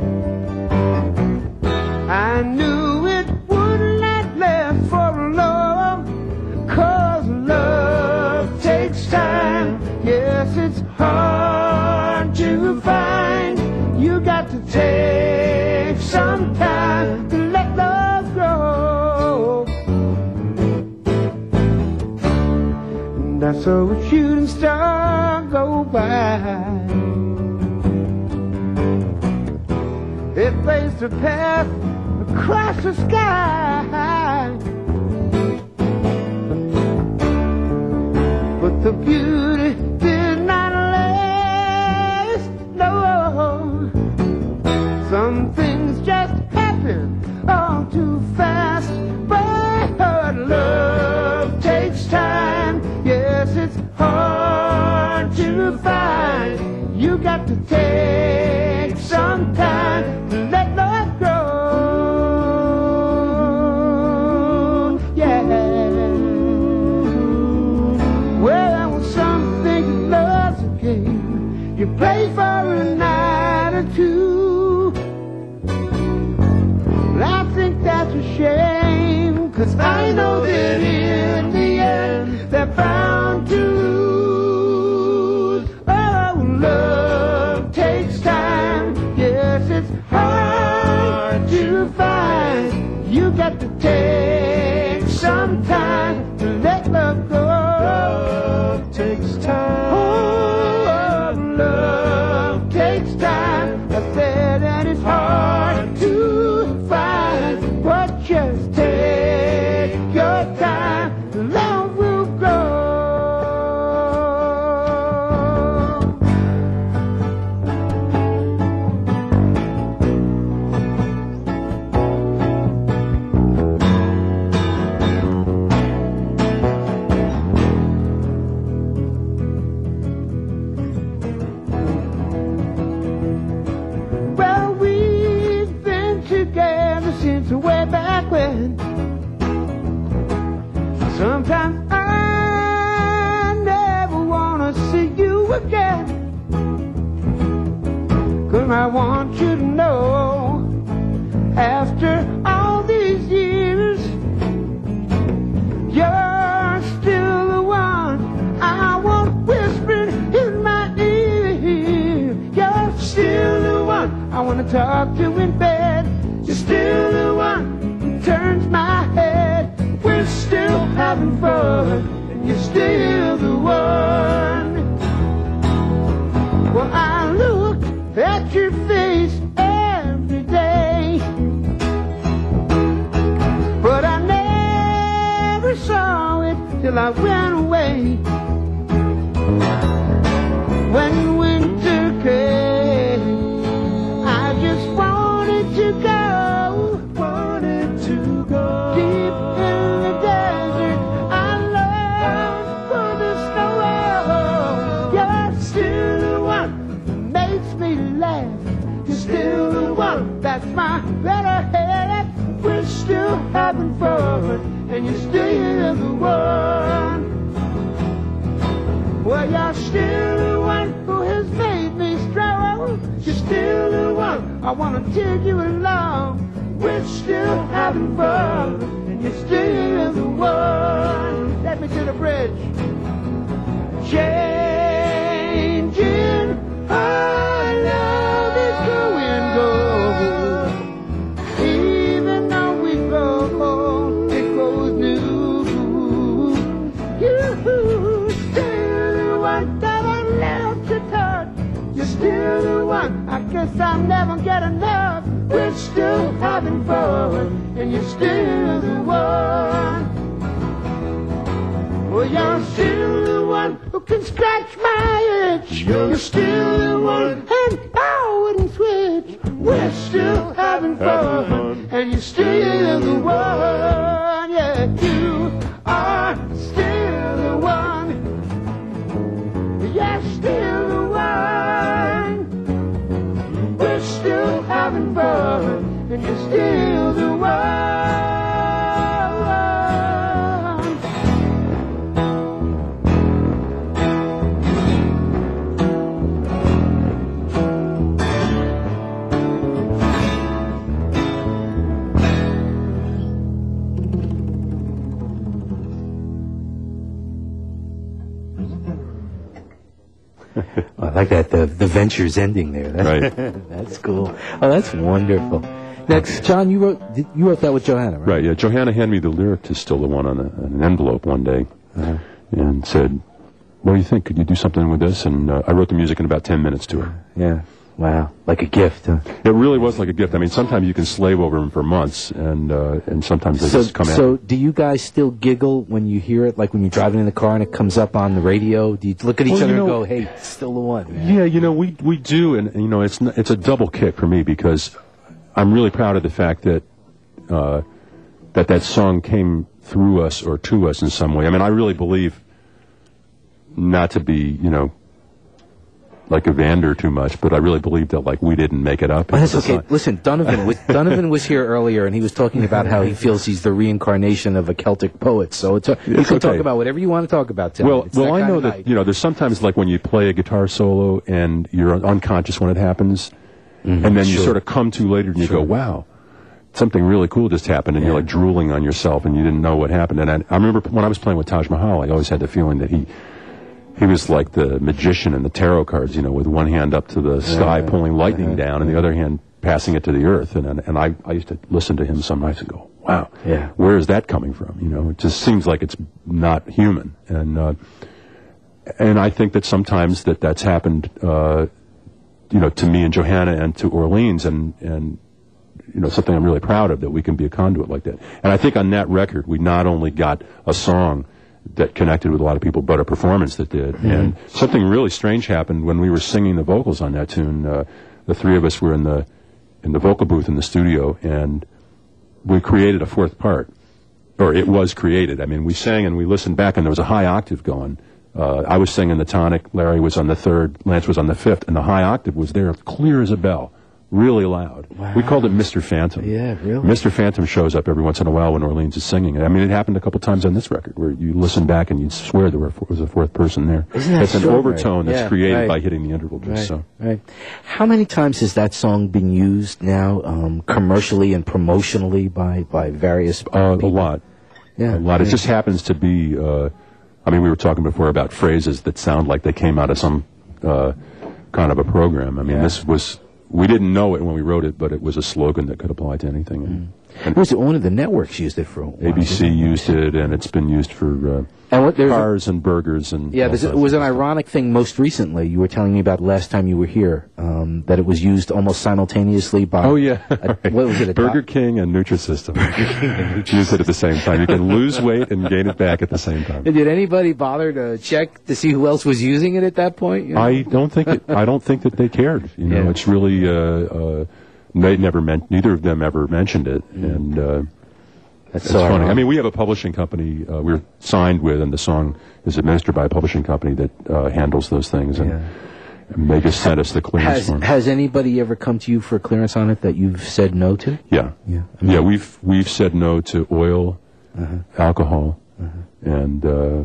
I knew it would not last for long, 'cause love takes time. Yes, it's hard to find. You got to take some time to let love grow. And I saw a shooting star go by. It blazed a path across the sky, but the beauty did not last, no. Some things just happen all too fast, but love takes time. Yes, it's hard to find. You got to take some time to let love grow, yeah. Well, some think love's a game you play for a night or two. Well, I think that's a shame, 'cause I know that in the end they're bound to lose. Oh, love takes time. Yes, it's hard to find. You got to take some time to let love go. Love takes time. Oh, love takes time. I said that it's hard to find, but just take your time. Love will grow. Well, we've been together since way back when. Sometimes I never wanna see you again, 'cause I want you to know, after all these years, you're still the one I want whispering in my ear. You're still the one I wanna talk to in bed. You're still the one who turns my head. We're still having fun, and you're still the one. Well, I look at your face every day, but I never saw it till I went away. When winter came, I just wanted to go, wanted to go deep in the desert. I long for the snow. You're still the one that makes me laugh. You're still the one that's my better half. We're still having fun, and you're still the one. Well, you're still the one who has made me strong. You're still the one I wanna take you along. We're still having fun, and you're still the one. Let me to the bridge. Changing, our love is going gold. Even though we grow old, it grows new. You're still the one that I love to touch. You're still the one, I guess I'll never get enough. We're still having fun, and you're still the one. Well, you're still the one who can scratch my itch. You're still the one, and I wouldn't switch. We're still having fun, and you're still the one. Yeah, you are still the one. Yes, still I like that, the, the venture's ending there. That's, Right. That's cool. Oh, that's wonderful. Next, John, you wrote did- you wrote that with Johanna, right? Right, yeah. Johanna handed me the lyric to Still the One on, a, on an envelope one day Uh-huh. and said, what do you think? Could you do something with this? And uh, I wrote the music in about ten minutes to her. Yeah. Wow. Like a gift, huh? It really was like a gift. I mean, sometimes you can slave over them for months, and uh, and sometimes they So, just come out. so do you guys still giggle when you hear it, like when you're driving in the car and it comes up on the radio? Do you look at each Well, other you and know- go, hey, it's still the one, man? Yeah, you know, we we do, and you know, it's n- it's a double kick for me because I'm really proud of the fact that uh, that that song came through us or to us in some way. I mean, I really believe, not to be, you know, like Evander too much, but I really believe that like we didn't make it up. Well, that's It's okay. not- Listen, Donovan was, Donovan was here earlier, and he was talking about how he feels he's the reincarnation of a Celtic poet. So it's a, you It's can talk okay. about whatever you want to talk about. Tonight. Well, It's well, that I kind know of that night. you know. There's sometimes like when you play a guitar solo and you're un- unconscious when it happens, and then you sure. sort of come to later and you Sure. go, "Wow, something really cool just happened," and you're Yeah. like drooling on yourself and you didn't know what happened. And I, I remember when I was playing with Taj Mahal, I always had the feeling that he he was like the magician in the tarot cards, you know, with one hand up to the sky pulling lightning Uh-huh. down, and the other hand passing it to the earth. And and, and I I used to listen to him some nights and go, "Wow, Yeah. where is that coming from?" You know, it just seems like it's not human. And uh, and I think that sometimes that that's happened, uh, you know, to me and Johanna and to Orleans, and and you know, something I'm really proud of, that we can be a conduit like that. And I think on that record, we not only got a song that connected with a lot of people, but a performance that did. Mm-hmm. And something really strange happened when we were singing the vocals on that tune. Uh, the three of us were in the in the vocal booth in the studio, and we created a fourth part, or it was created. I mean, we sang and we listened back, and there was a high octave going. Uh, I was singing the tonic, Larry was on the third, Lance was on the fifth, and the high octave was there, clear as a bell, really loud. Wow. We called it Mister Phantom. Yeah, really? Mister Phantom shows up every once in a while when Orleans is singing. I mean, it happened a couple times on this record where you listen back and you'd swear there were, was a fourth person there. Isn't that It's an extraordinary? overtone that's Yeah, created right. by hitting the interval just Right, so. right. How many times has that song been used now, um, commercially and promotionally by, by various Uh, a people? lot. Yeah, A lot. It yeah. just happens to be, uh, I mean, we were talking before about phrases that sound like they came out of some uh, kind of a program. I mean, Yeah. this was, we didn't know it when we wrote it, but it was a slogan that could apply to anything. And, and Was it one of the networks used it for a while? A B C didn't it? used it, and it's been used for uh, And what, there's a- cars and burgers and Yeah, all there's, it sorts was of an stuff. ironic thing most recently. You were telling me about last time you were here, um, that it was used almost simultaneously by... Oh yeah, a- what was it? A Burger doc- King and Nutrisystem. Use it at the same time. You can lose weight and gain it back at the same time. Did anybody bother to check to see who else was using it at that point? You know? I don't think it, I don't think that they cared. You know, Yeah. it's really uh, uh, they never meant neither of them ever mentioned it, and uh, That's it's so funny. ironic. I mean, we have a publishing company uh, we're signed with, and the song is administered by a publishing company that uh, handles those things, and, Yeah. and they just sent us the clearance Has form. has anybody ever come to you for clearance on it that you've said no to? Yeah, Yeah. yeah. We've we've said no to oil, Uh-huh. alcohol, and uh,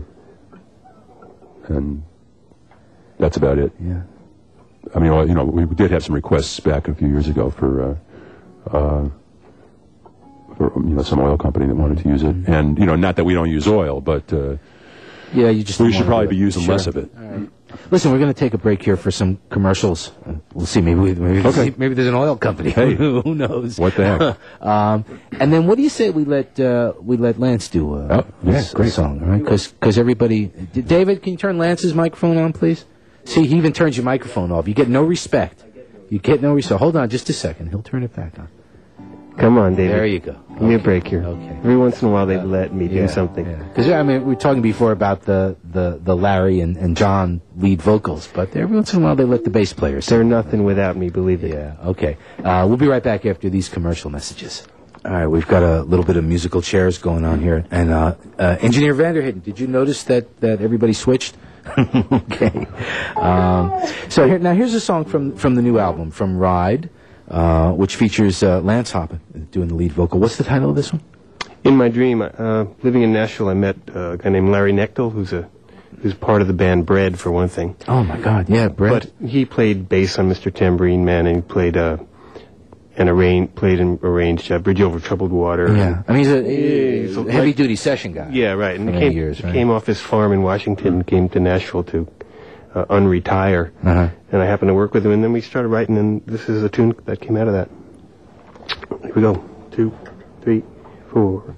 and that's about it. Yeah. I mean, well, you know, we did have some requests back a few years ago for, uh, uh, for you know, some oil company that wanted to use it, and you know, not that we don't use oil, but uh, Yeah, you just we don't should wanna probably do be it. using Sure. less of it. All right. Listen, we're going to take a break here for some commercials. Uh, We'll see. Maybe we, maybe, Okay. maybe there's an oil company. Hey. Who knows? What the heck? um, and then what do you say we let uh, we let Lance do a, Oh, yeah, a great. song, all right? Because everybody, D- David, can you turn Lance's microphone on, please? See, he even turns your microphone off. You get no respect. You get no respect. Hold on, just a second. He'll turn it back on. Come on, David. There you go. Give me a Okay. break here. Okay. Every once in a while, they let me do something. Because I mean, we were talking before about the, the, the Larry and, and John lead vocals, but every once in a while they let the bass players sing. They're nothing without me, believe it. Yeah, okay. Uh, we'll be right back after these commercial messages. All right, we've got a little bit of musical chairs going on here. And uh, uh, Engineer Vanderhidden, did you notice that, that everybody switched? Okay. Um, so here, now here's a song from, from the new album, from Ride, uh, which features uh, Lance Hoppen doing the lead vocal. What's the title of this one? In my dream, uh, living in Nashville, I met uh, a guy named Larry Knechtel, who's a who's part of the band Bread, for one thing. Oh, my God, yeah, Brett. But he played bass on Mister Tambourine Man, and he played uh, and arranged, played and arranged uh, Bridge Over Troubled Water. Yeah, I mean, he's a, he's so a like- heavy-duty session guy. Yeah, right. And For he many came, years, he right? came off his farm in Washington and came to Nashville to uh, Unretire. Uh-huh. And I happened to work with him, and then we started writing, and this is a tune that came out of that. Here we go. Two, three, four.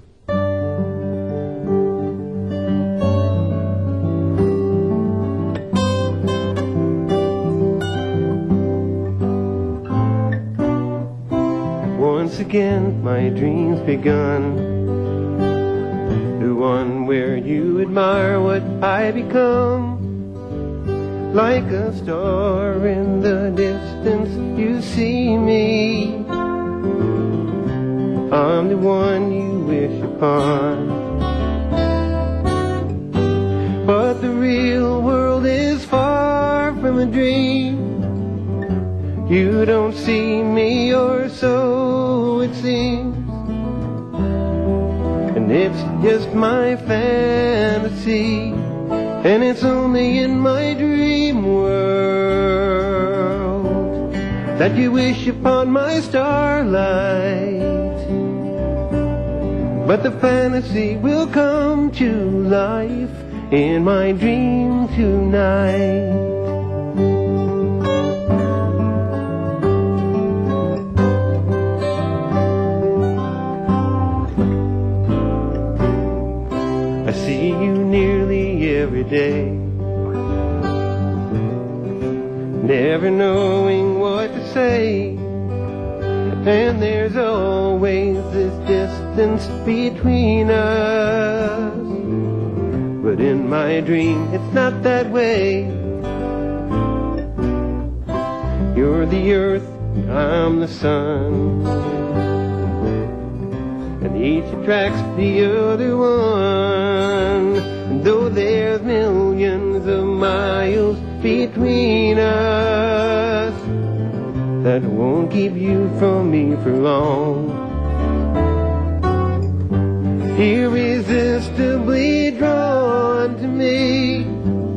Once again, my dreams begun. The one where you admire what I become. Like a star in the distance, you see me. I'm the one you wish upon. But the real world is far from a dream. You don't see me, or so it seems. And it's just my fantasy, and it's only in my dream world that you wish upon my starlight. But the fantasy will come to life in my dream tonight. I see you nearly every day, never knowing what to say. And there's always this distance between us. But in my dream, it's not that way. You're the earth, I'm the sun, and each attracts the other one. And though there's millions of miles between us, that won't keep you from me for long. Irresistibly drawn to me,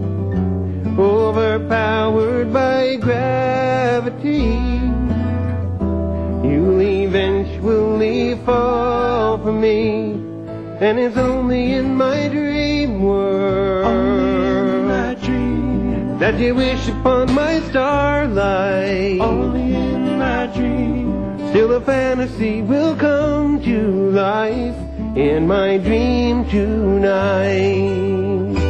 overpowered by gravity, you'll eventually fall for me. And it's only in my dream world, only in my dream, that you wish upon my starlight. Only in my dream, still a fantasy will come to life in my dream tonight.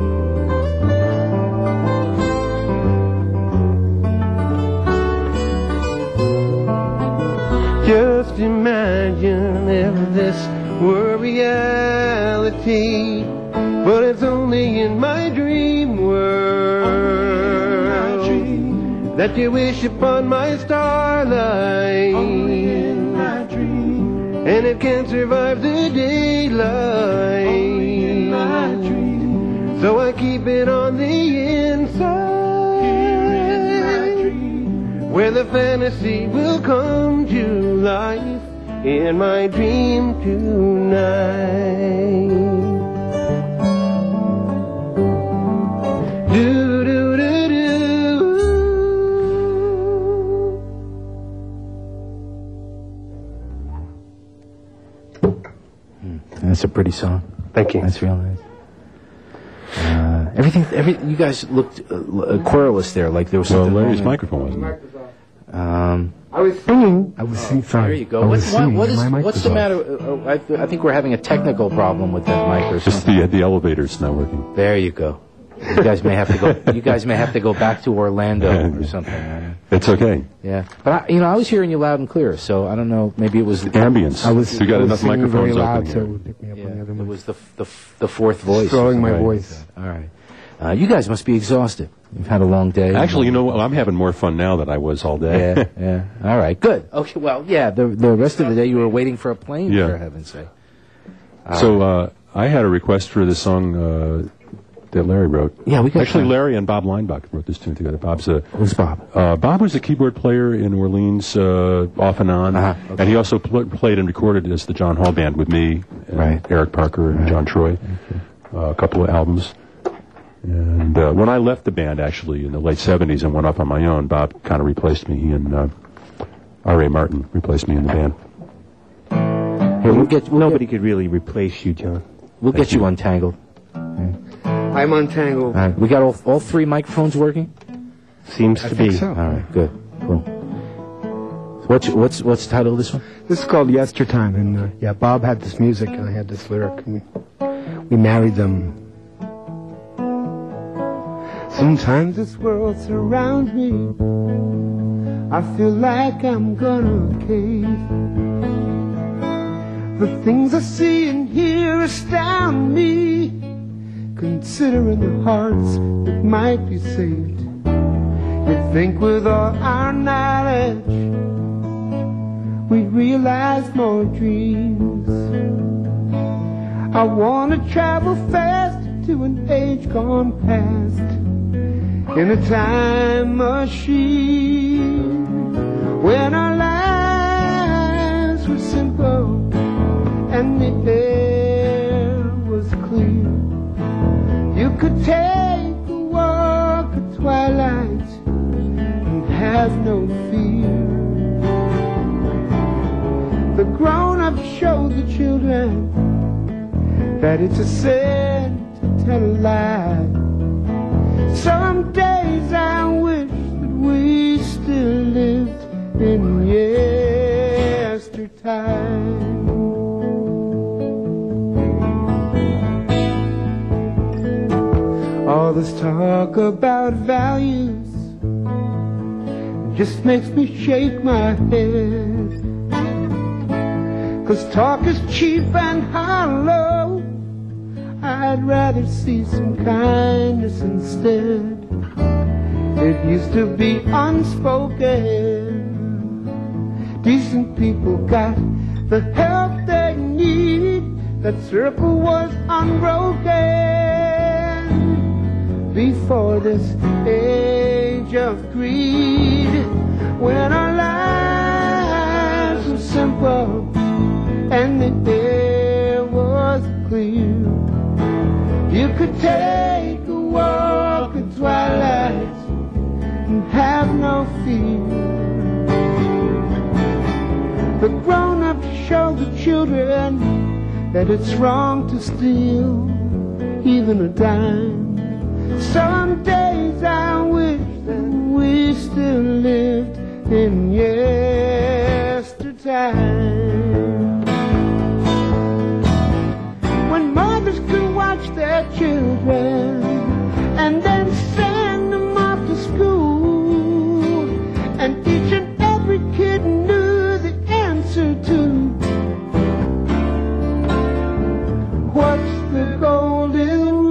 Just imagine if this were reality, but it's only in my dream world, my dream, that you wish upon my starlight. Only in my dream, and it can't survive the daylight. Only in my dream, so I keep it on the inside. Here in my dream, where the fantasy will come to life in my dream tonight. Do do do do. Hmm. That's a pretty song. Thank you. That's real nice. Uh, everything, every you guys looked uh, querulous there, like there was Well, something. Larry's wrong. microphone wasn't there. Um, I was singing. I was singing. Sorry. There you go. I What, was what, singing. what is, My mic what's was the off. matter? Uh, I, I think we're having a technical problem with that mic or Just something. the the elevator's not working. There you go. You guys may have to go. You guys may have to go back to Orlando or something. Uh, It's okay. yeah, but I, you know, I was hearing you loud and clear, so I don't know. Maybe it was the Ambience. I was, we got I was enough singing very microphones loud, open so it here. would pick me up Yeah, on the other it mic. was the f- the f- the fourth voice. Throwing my Right. voice. All right. Uh, you guys must be exhausted. You've had a long day. Actually, you know what? I'm having more fun now than I was all day. Yeah, yeah. All right, good. Okay, well, yeah. The the rest of the day you were waiting for a plane, Yeah. for heaven's sake. So uh, I had a request for this song uh, that Larry wrote. Yeah, we got Actually, some. Larry and Bob Leinbach wrote this tune together. Bob's a Who's Bob? uh, Bob was a keyboard player in Orleans, uh, off and on, Uh-huh, okay. and he also pl- played and recorded as the John Hall Band with me, and Right. Eric Parker, and John Troy, uh, a couple of albums. And uh, when I left the band, actually in the late seventies, and went off on my own, Bob kind of replaced me. He and uh, R A Martin replaced me in the band. Here, we'll get we'll Nobody get, could really replace you, John. we'll get you untangled. I'm on Tango. All right, we got all, all three microphones working? Seems I to think be. so. All right, good. Cool. What's, what's, what's the title of this one? This is called Yestertime, and uh, yeah, Bob had this music, and I had this lyric, and we, we married them. Sometimes this world surrounds me. I feel like I'm gonna cave. The things I see and hear astound me, considering the hearts that might be saved. You'd think with all our knowledge we realize more dreams. I wanna travel fast to an age gone past in a time machine, when our lives were simple and the air was clear. You could take a walk at twilight and have no fear. The grown-ups show the children that it's a sin to tell a lie. Some days I wish that we still lived in yestertime. All this talk about values just makes me shake my head, 'cause talk is cheap and hollow. I'd rather see some kindness instead. It used to be unspoken. Decent people got the help they need. That circle was unbroken before this age of greed, when our lives were simple and the air was clear. You could take a walk at twilight and have no fear. The grown-ups show the children that it's wrong to steal even a dime. Some days I wish that we still lived in yestertime, when mothers could watch their children and then send them off to school, and each and every kid knew the answer to what's the golden rule.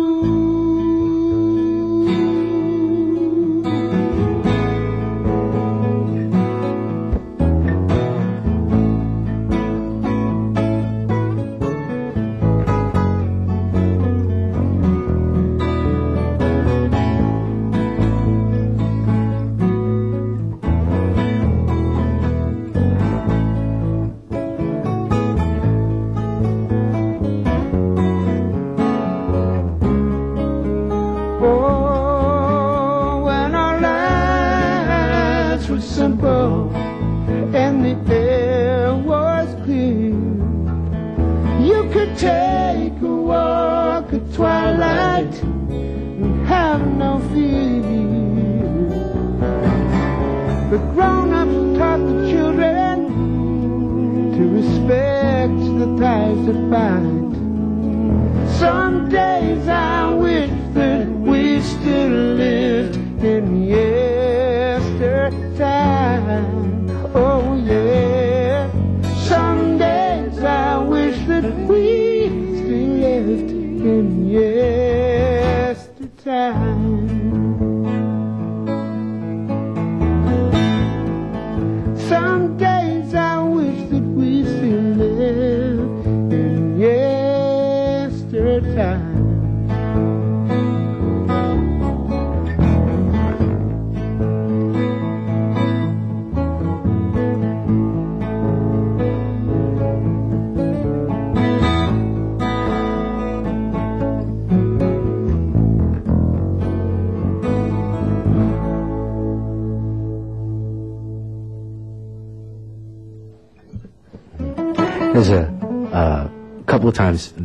Simple and the air was clear. You could take a walk at twilight and have no fear. The grown-ups taught the children to respect the ties that bind. Some days I wish that we still lived in yestertime. Oh yeah. Some days I wish that we still lived in yestertime. Some days I wish that we still lived in yestertime. There's a uh, couple of times in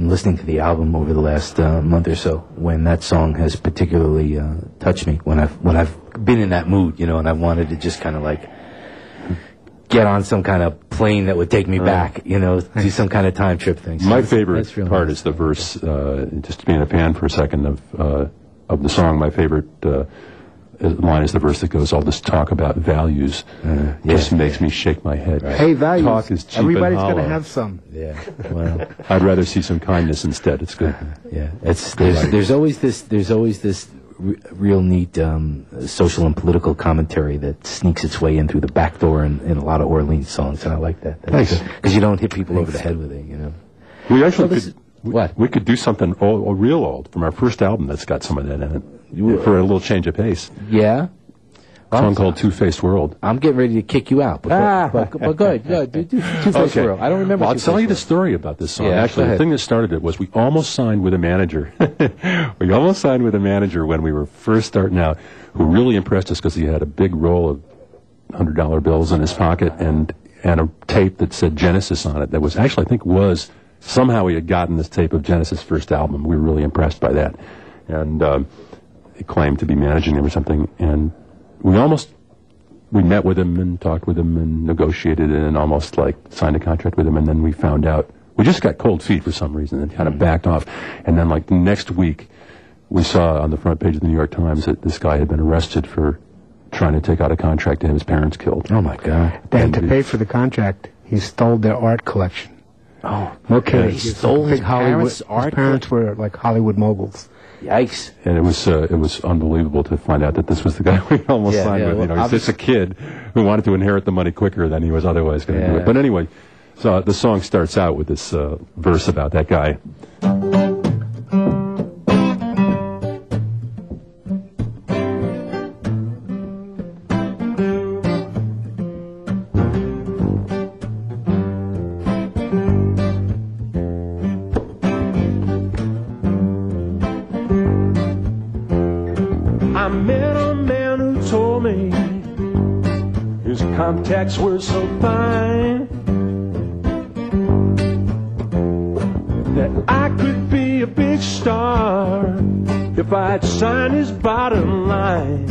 in listening to the album over the last uh, month or so, when that song has particularly uh, touched me, when I've when I've been in that mood, you know, and I've wanted to just kind of like get on some kind of plane that would take me back, you know, do some kind of time trip thing. So my that's, favorite that's real part nice. is the verse. Uh, just being a fan for a second of uh, of the song, my favorite uh, line is the verse that goes, "All this talk about values Uh, just yeah. makes me shake my head." Hey, values. Talk is cheap Everybody's and going to hollow. have some. Yeah, well, I'd rather see some kindness instead. It's good. yeah. It's there's there's always this there's always this r- real neat um, social and political commentary that sneaks its way in through the back door in, in a lot of Orleans songs, and I like that. Thanks. Because you don't hit people over the head with it, you know. We actually So this- could, we, what? we could do something old, old, real old from our first album that's got some of that in it for a little change of pace. Yeah. A song called Two-Faced World. I'm getting ready to kick you out, but Ah. but, but, but good, good. Do, do Two-Face World. I don't remember. Well, I'll Two-Face tell you the World. story about this song. Yeah, Actually, go the ahead. thing that started it was we almost signed with a manager. we almost signed with a manager when we were first starting out, who really impressed us because he had a big roll of one hundred dollar bills in his pocket and and a tape that said Genesis on it. That was actually, I think, was somehow he had gotten this tape of Genesis' first album. We were really impressed by that, and um, he claimed to be managing him or something. And we almost. We met with him and talked with him and negotiated it and almost like signed a contract with him, and then we found out we just got cold feet for some reason and kind of backed off. And then like the next week we saw on the front page of the New York Times that this guy had been arrested for trying to take out a contract to have his parents killed. Oh my God! And to pay for the contract, he stole their art collection. Oh, No kidding. he stole his Big Hollywood- parents' art His parents were like Hollywood moguls. Yikes! And it was uh, it was unbelievable to find out that this was the guy we almost Yeah, signed yeah, with. You well, know, he's just a kid who wanted to inherit the money quicker than he was otherwise going to do Yeah. it. But anyway, so the song starts out with this uh, verse about that guy. I met a man who told me his contacts were so fine that I could be a big star if I'd sign his bottom line.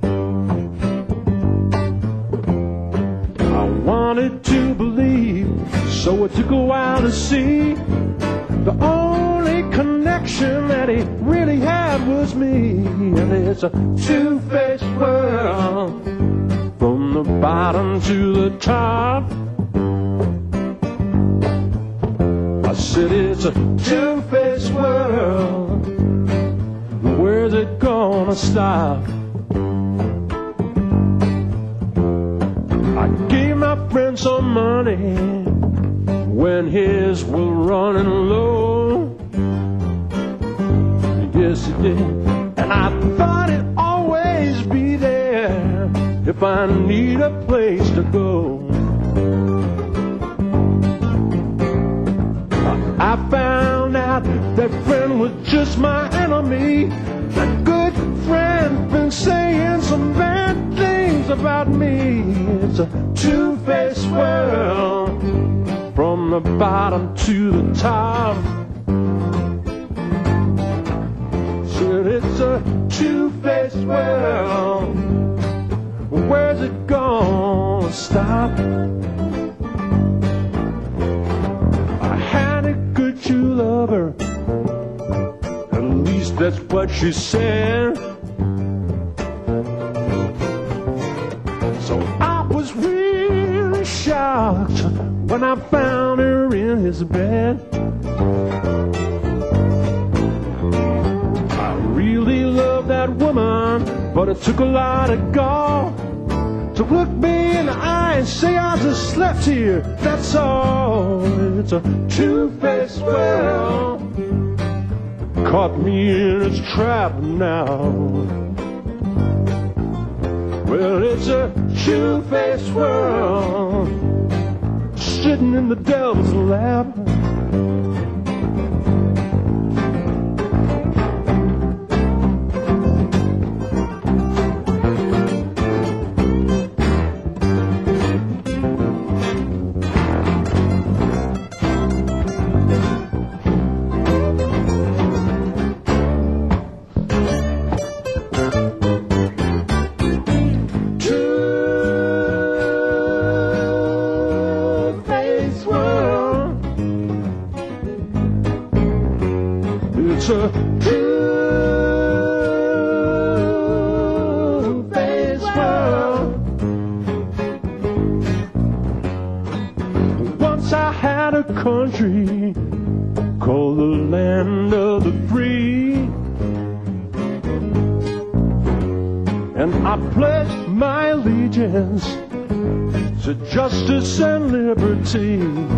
I wanted to believe, so I took a while to see. The only connection that he really had was me. And it's a two-faced world, from the bottom to the top. I said it's a two-faced world, where's it gonna stop? I gave my friend some money when his were running low. Yes, it did. And I thought it'd always be there if I need a place to go. I found out that friend was just my enemy. That good friend been saying some bad things about me. It's a two-faced world, from the bottom to the top. Said it's a two-faced world, where's it gonna stop? I had a good true lover, at least that's what she said. So I was really shocked when I found her in his bed. I really love that woman, but it took a lot of gall to look me in the eye and say I just slept here, that's all. It's a two-faced world, caught me in its trap now. Well, it's a two-faced world, sitting in the devil's lap. a two-faced world. Once I had a country called the land of the free, and I pledged my allegiance to justice and liberty.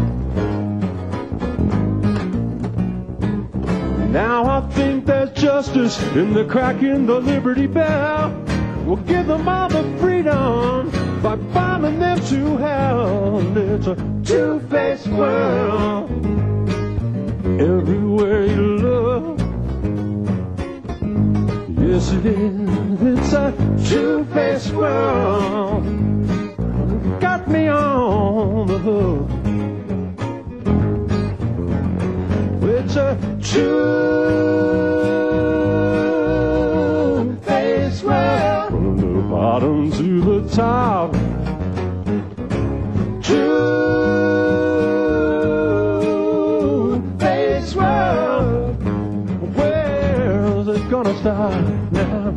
Now I think there's justice in the crack in the Liberty Bell. We'll give them all the freedom by bombing them to hell. It's a two-faced world everywhere you look. Yes, it is. It's a two-faced world. Got me on the hook. It's a two-faced world. From the bottom to the top. Two-faced world. Where's it gonna stop now?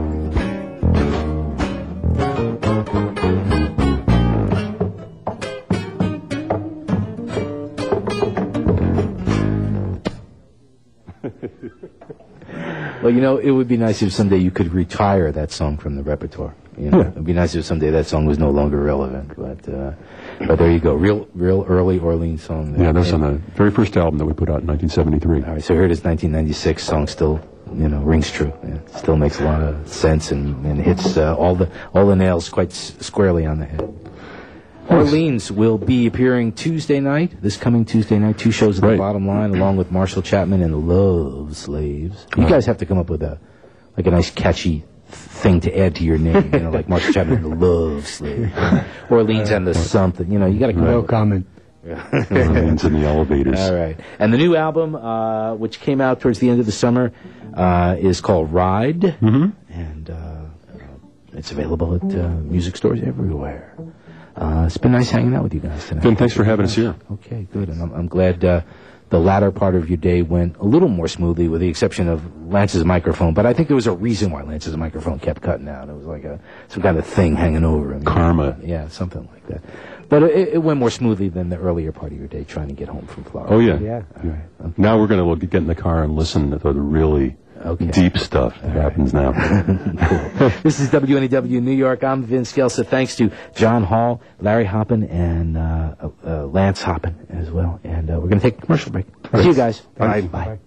Well, you know, it would be nice if someday you could retire that song from the repertoire. You know, Yeah. it'd be nice if someday that song was no longer relevant. But, uh, but there you go, real, real early Orleans song. There. Yeah, that's on the very first album that we put out in nineteen seventy-three. All right, so here it is, nineteen ninety-six. Song still, you know, rings true. Yeah, still makes a lot of sense and, and hits uh, all the all the nails quite s- squarely on the head. Orleans will be appearing Tuesday night, this coming Tuesday night, two shows at Right. the Bottom Line, along with Marshall Chapman and Love Slaves. You guys have to come up with a like a nice catchy thing to add to your name, you know, like Marshall Chapman and the Love Slaves, Orleans and the something. You know, you got to come No up with comment. Orleans in the elevators. All right. And the new album, uh, which came out towards the end of the summer, uh, is called Ride. Mm-hmm. And uh, it's available at uh, music stores everywhere. Uh, it's been nice hanging out with you guys tonight. Ben, thanks for having us here. Okay, good. And I'm, I'm glad uh, the latter part of your day went a little more smoothly, with the exception of Lance's microphone. But I think there was a reason why Lance's microphone kept cutting out. It was like a some kind of thing hanging over him. Karma. Yeah, something like that. But it, it went more smoothly than the earlier part of your day trying to get home from Florida. Oh, yeah. Yeah. All right. Okay. Now we're going to get in the car and listen to the really Okay. deep stuff that happens now. Cool. This is W N E W New York. I'm Vince Gelsa. Thanks to John Hall, Larry Hoppin, and uh, uh, Lance Hoppin as well. And uh, we're going to take a commercial break. See you guys. Bye. Bye.